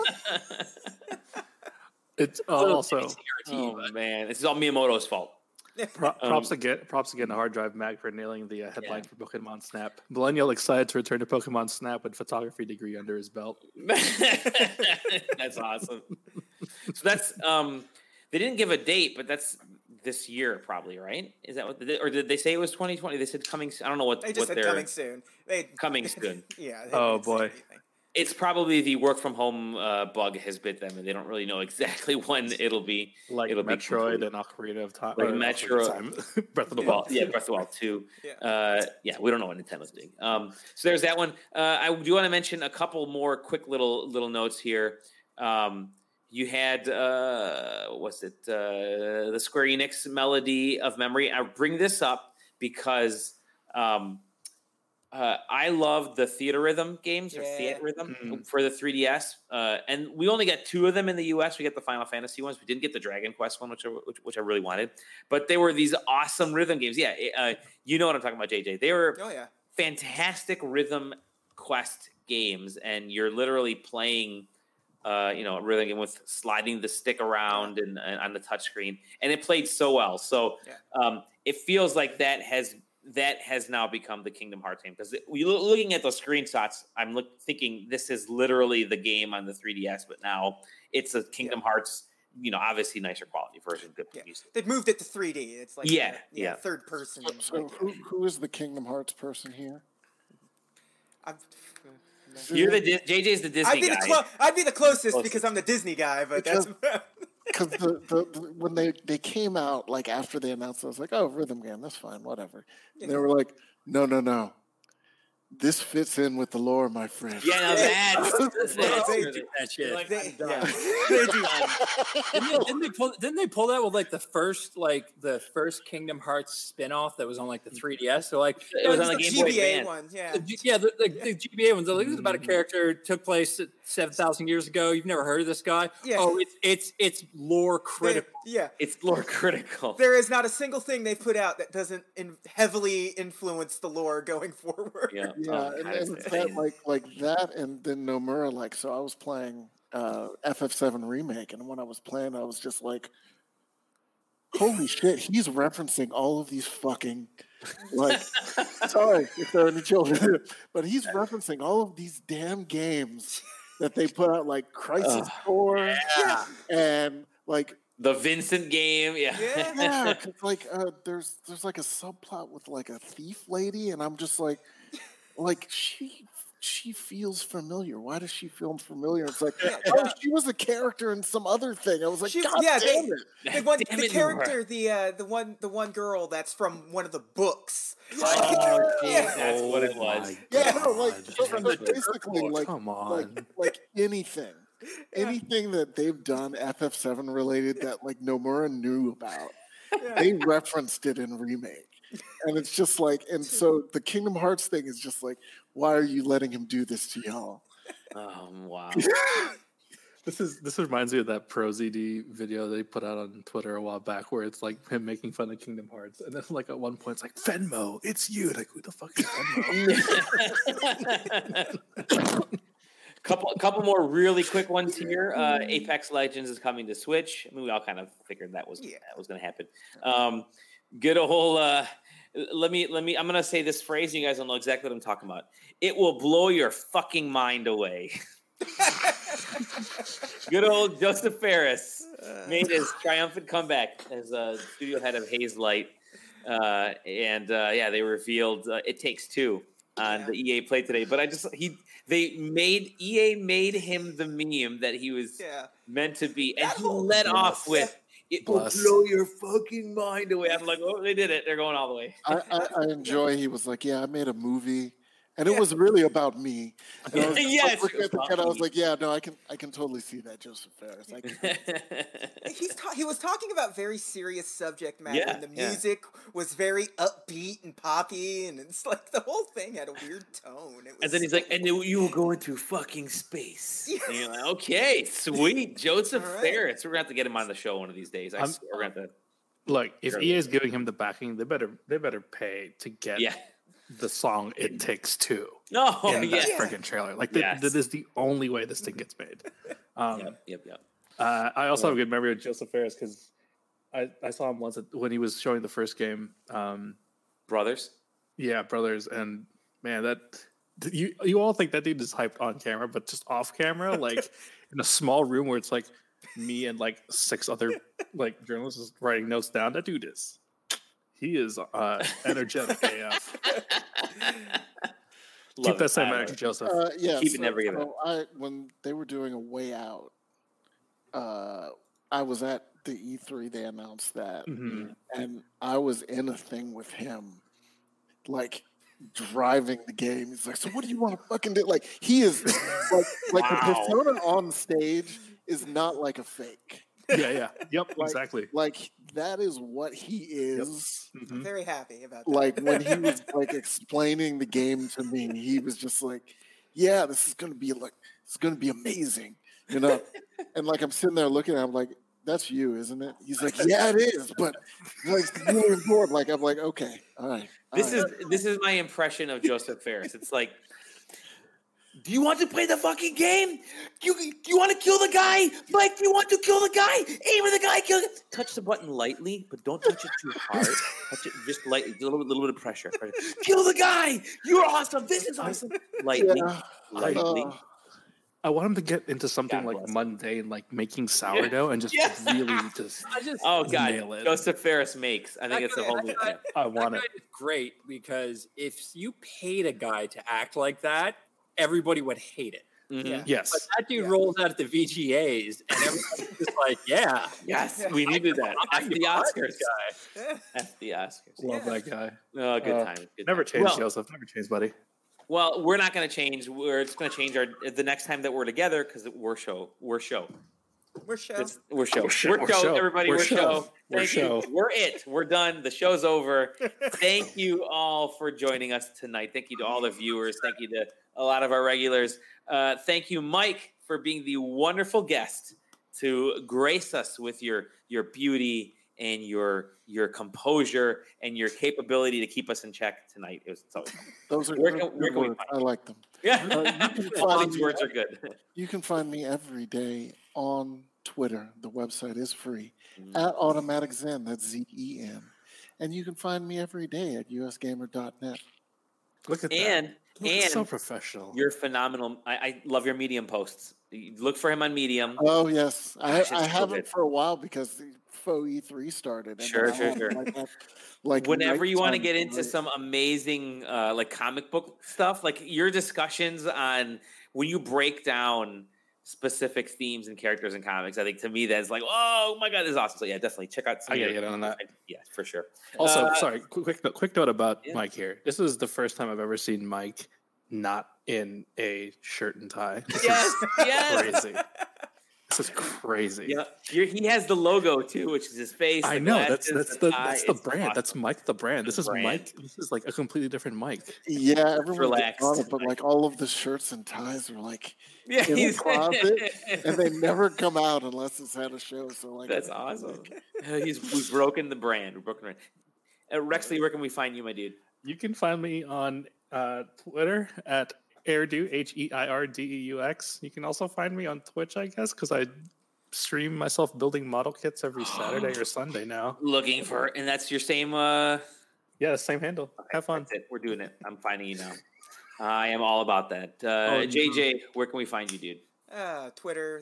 [SPEAKER 5] it's also.
[SPEAKER 1] Oh man, this is all Miyamoto's fault.
[SPEAKER 5] Props again to Hard Drive Mag for nailing the headline for Pokemon Snap. Millennial excited to return to Pokemon Snap with photography degree under his belt.
[SPEAKER 1] That's awesome. So that's they didn't give a date, but that's this year probably, right? Is that what? Or did they say it was 2020? They said coming. I don't know what.
[SPEAKER 2] They just said coming soon.
[SPEAKER 1] Coming soon.
[SPEAKER 2] Yeah.
[SPEAKER 5] Oh boy.
[SPEAKER 1] It's probably the work from home bug has bit them, and they don't really know exactly when it'll be.
[SPEAKER 5] It'll Metroid and Ocarina of Time.
[SPEAKER 1] Like Metroid,
[SPEAKER 5] Breath of the Wild.
[SPEAKER 1] Yeah, Breath of the Wild 2. Yeah. We don't know what Nintendo's doing. So there's that one. I do want to mention a couple more quick little notes here. You had the Square Enix Melody of Memory. I bring this up because. I love the Theatrhythm games or Theatrhythm for the 3DS, and we only got 2 of them in the US. We got the Final Fantasy ones. We didn't get the Dragon Quest one, which I really wanted. But they were these awesome rhythm games. Yeah, you know what I'm talking about, JJ. They were fantastic rhythm quest games, and you're literally playing, a rhythm game with sliding the stick around and on the touchscreen, and it played so well. So it feels like that has now become the Kingdom Hearts game, because looking at those screenshots, I'm thinking this is literally the game on the 3DS, but now it's a Kingdom Hearts, obviously nicer quality version. Good music.
[SPEAKER 2] They've moved it to 3D. It's like third person.
[SPEAKER 4] So who is the Kingdom Hearts person here?
[SPEAKER 1] You're JJ's the Disney guy.
[SPEAKER 2] I'd be the closest because I'm the Disney guy, but that's.
[SPEAKER 4] Because when they came out, after they announced it, I was like, oh, rhythm game, that's fine, whatever. And they were like, no. This fits in with the lore, my friend.
[SPEAKER 1] Yeah, no,
[SPEAKER 3] that shit. Didn't they pull that with the first Kingdom Hearts spinoff that was on the 3DS? So it
[SPEAKER 2] was on the Game Boy GBA one,
[SPEAKER 3] the GBA ones. This is about a character took place 7,000 years ago. You've never heard of this guy?
[SPEAKER 2] Yeah.
[SPEAKER 3] Oh, it's lore critical.
[SPEAKER 1] It's lore critical.
[SPEAKER 2] There is not a single thing they've put out that doesn't heavily influence the lore going forward.
[SPEAKER 4] Yeah, and that, like that, and then Nomura, so I was playing FF7 remake, and when I was playing, I was just like, "Holy shit!" He's referencing all of these fucking like. Sorry if there are any children, but he's referencing all of these damn games that they put out, like Crisis Core, and like
[SPEAKER 1] the Vincent game,
[SPEAKER 4] yeah. Cause like there's like a subplot with like a thief lady, and I'm just like she feels familiar. Why does she feel familiar? It's like, oh, she was a character in some other thing. I was like, God damn it!
[SPEAKER 2] The one girl that's from one of the books.
[SPEAKER 1] Oh, that's what it was.
[SPEAKER 4] Yeah, no, like basically, like,
[SPEAKER 5] come on,
[SPEAKER 4] like anything that they've done FF7 related that like Nomura knew about, they referenced it in remake. And it's just like, and so the Kingdom Hearts thing is just like, why are you letting him do this to y'all?
[SPEAKER 1] Wow.
[SPEAKER 5] This reminds me of that ProZD video they put out on Twitter a while back, where it's like him making fun of Kingdom Hearts, and then like at one point it's like, Venmo, it's you. Like, who the fuck is Venmo?
[SPEAKER 1] Couple more really quick ones here. Apex Legends is coming to Switch. I mean, we all kind of figured that was going to happen. Good old. Let me. I'm going to say this phrase. And you guys don't know exactly what I'm talking about. It will blow your fucking mind away. Good old Joseph Ferris made his triumphant comeback as studio head of Haze Light, and they revealed It Takes Two on the EA Play today. But EA made him the meme that he was meant to be, and he led off with, "It will blow your fucking mind away." I'm like, oh, they did it. They're going all the way.
[SPEAKER 4] I enjoy. He was like, "Yeah, I made a movie, and it was really about me." And I was, I was like, "Yeah, no, I can totally see that, Joseph Ferris."
[SPEAKER 2] He was talking about very serious subject matter, and the music was very upbeat and poppy, and it's like the whole thing had a weird tone.
[SPEAKER 1] And then he's like, "And you will go into fucking space." And you're like, "Okay, sweet, Joseph Ferris. We're gonna have to get him on the show one of these days." We're gonna have to.
[SPEAKER 5] Look, if EA is giving him the backing, they better pay to get the song "It Takes Two" in that freaking trailer. Like that is the only way this thing gets made.
[SPEAKER 1] Yep.
[SPEAKER 5] I also have a good memory of Joseph Ferris because I saw him once when he was showing the first game.
[SPEAKER 1] Brothers.
[SPEAKER 5] Yeah, Brothers, and man, you all think that dude is hyped on camera, but just off camera, like in a small room where it's like me and like 6 other like journalists writing notes down. That dude is. He is energetic AF. Keep that same energy, Joseph.
[SPEAKER 1] Keep it, never give it
[SPEAKER 4] up. When they were doing A Way Out, I was at the E3. They announced that, and I was in a thing with him, like driving the game. He's like, "So what do you want to fucking do?" Like he is like the persona on stage is not like a fake.
[SPEAKER 5] Yep, exactly.
[SPEAKER 4] Like that is what he is.
[SPEAKER 2] Yep. I'm very happy about that.
[SPEAKER 4] Like when he was like explaining the game to me, he was just like, "Yeah, this is gonna be amazing," you know. And like I'm sitting there looking at him, like, "That's you, isn't it?" He's like, "Yeah, it is," but like really important. Like I'm like, "Okay, all right."
[SPEAKER 1] This is my impression of Joseph Ferris. It's like, do you want to play the fucking game? You want to kill the guy? Mike, do you want to kill the guy? Aim at the guy, kill him. Touch the button lightly, but don't touch it too hard. Touch it just lightly, a little bit of pressure. Kill the guy! You're awesome! This is awesome! Lightly.
[SPEAKER 5] I want him to get into something mundane, like making sourdough, and just really just nail it.
[SPEAKER 1] Joseph Ferris makes. I think it's a whole new thing.
[SPEAKER 3] I want it. It's great because if you paid a guy to act like that, everybody would hate it.
[SPEAKER 5] Mm-hmm. Yes.
[SPEAKER 3] But that dude rolls out at the VGAs, and everybody's just like,
[SPEAKER 1] yes, we needed that. That's the Oscars. That's the Oscars.
[SPEAKER 5] Love that guy.
[SPEAKER 1] Oh, good time.
[SPEAKER 5] Never change, Joseph. Never change, buddy.
[SPEAKER 1] Well, we're not going to change. We're just going to change the next time that we're together because we're show. Everybody. We're show. Thank you. We're it. We're done. The show's over. Thank you all for joining us tonight. Thank you to all the viewers. Thank you to a lot of our regulars. Thank you, Mike, for being the wonderful guest to grace us with your beauty and your composure and your capability to keep us in check tonight. It was so fun.
[SPEAKER 4] Those are
[SPEAKER 1] where
[SPEAKER 4] good
[SPEAKER 1] can we
[SPEAKER 4] words.
[SPEAKER 1] find
[SPEAKER 4] I like them.
[SPEAKER 1] Yeah, all these words are good.
[SPEAKER 4] You can find me every day on Twitter. The website is free at Automatic Zen. That's ZEN. And you can find me every day at usgamer.net.
[SPEAKER 5] Look at that. And so professional.
[SPEAKER 1] You're phenomenal. I love your Medium posts. Look for him on Medium.
[SPEAKER 4] Oh, yes. I haven't for a while because the faux E3 started. And
[SPEAKER 1] Sure.
[SPEAKER 4] Like
[SPEAKER 1] whenever you want to get into some amazing like comic book stuff, like your discussions on when you break down specific themes and characters in comics, I think to me that's like, oh my god, this is awesome. So yeah, definitely check out.
[SPEAKER 5] I gotta get on that.
[SPEAKER 1] Yeah, for sure.
[SPEAKER 5] Also, sorry, quick note about Mike here. This is the first time I've ever seen Mike not in a shirt and tie.
[SPEAKER 1] Yes.
[SPEAKER 5] Crazy. This is crazy.
[SPEAKER 1] Yeah, he has the logo too, which is his face.
[SPEAKER 5] I know that's the brand.
[SPEAKER 1] Awesome.
[SPEAKER 5] That's Mike the brand. This is Mike. This is like a completely different Mike.
[SPEAKER 4] Yeah, everyone
[SPEAKER 1] relaxed.
[SPEAKER 4] On it, but like all of the shirts and ties are like
[SPEAKER 1] in
[SPEAKER 4] the closet, and they never come out unless it's at a show. So like
[SPEAKER 1] that's awesome. We've broken the brand. Rexley, where can we find you, my dude?
[SPEAKER 5] You can find me on Twitter at Heirdeux, HEIRDEUX. You can also find me on Twitch, I guess, because I stream myself building model kits every Saturday or Sunday now.
[SPEAKER 1] And that's your same.
[SPEAKER 5] Yeah, same handle. Okay, have fun.
[SPEAKER 1] That's it. We're doing it. I'm finding you now. I am all about that. JJ, where can we find you, dude?
[SPEAKER 2] Twitter,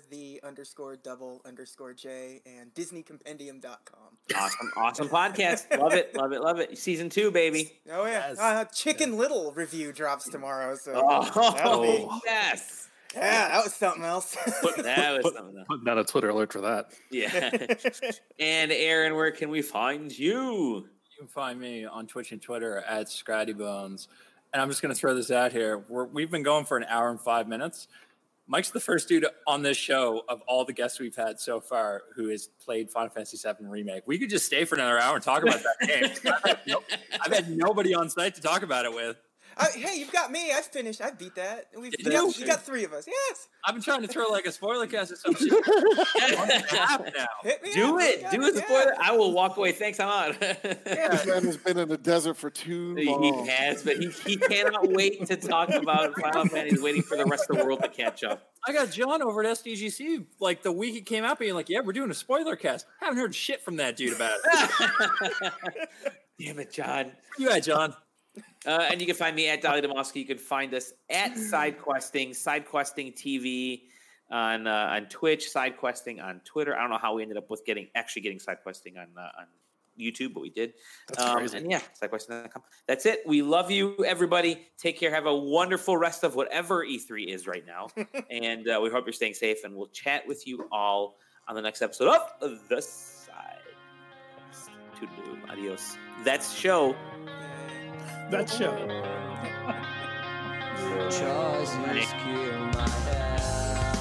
[SPEAKER 2] _double_J, and DisneyCompendium.com.
[SPEAKER 1] Awesome podcast. Love it. Season 2, baby.
[SPEAKER 2] Oh yeah.
[SPEAKER 5] Yes.
[SPEAKER 2] Chicken Little review drops tomorrow. So
[SPEAKER 1] yes.
[SPEAKER 2] Yeah, that was something else.
[SPEAKER 5] Putting out a Twitter alert for that.
[SPEAKER 1] Yeah. And Aaron, where can we find you?
[SPEAKER 3] You can find me on Twitch and Twitter at ScrattyBones. And I'm just going to throw this out here. We've been going for an hour and 5 minutes. Mike's the first dude on this show of all the guests we've had so far who has played Final Fantasy VII Remake. We could just stay for another hour and talk about that game. I've had nobody on site to talk about it with.
[SPEAKER 2] Hey, you've got me. I've finished. I beat that. You got 3 of us. Yes.
[SPEAKER 3] I've been trying to throw like a spoiler cast or some shit.
[SPEAKER 1] Do it, spoiler. I will walk away. Thanks, I'm out.
[SPEAKER 4] This man has been in the desert for too long.
[SPEAKER 1] He has, but he cannot wait to talk about Final Fantasy. He's waiting for the rest of the world to catch up.
[SPEAKER 3] I got John over at SDGC like the week it came out being like, yeah, we're doing a spoiler cast. Haven't heard shit from that dude about it.
[SPEAKER 1] Damn it, John.
[SPEAKER 3] Where you at, John?
[SPEAKER 1] And you can find me at Dolly Demoski. You can find us at SideQuesting TV on Twitch, SideQuesting on Twitter. I don't know how we ended up with getting SideQuesting on YouTube, but we did.
[SPEAKER 5] That's crazy.
[SPEAKER 1] And yeah, SideQuesting.com. That's it. We love you, everybody. Take care. Have a wonderful rest of whatever E3 is right now. And we hope you're staying safe. And we'll chat with you all on the next episode of The Side. Toodaloo. Adios. That's show.
[SPEAKER 5] That show.
[SPEAKER 6] Choices kill my head.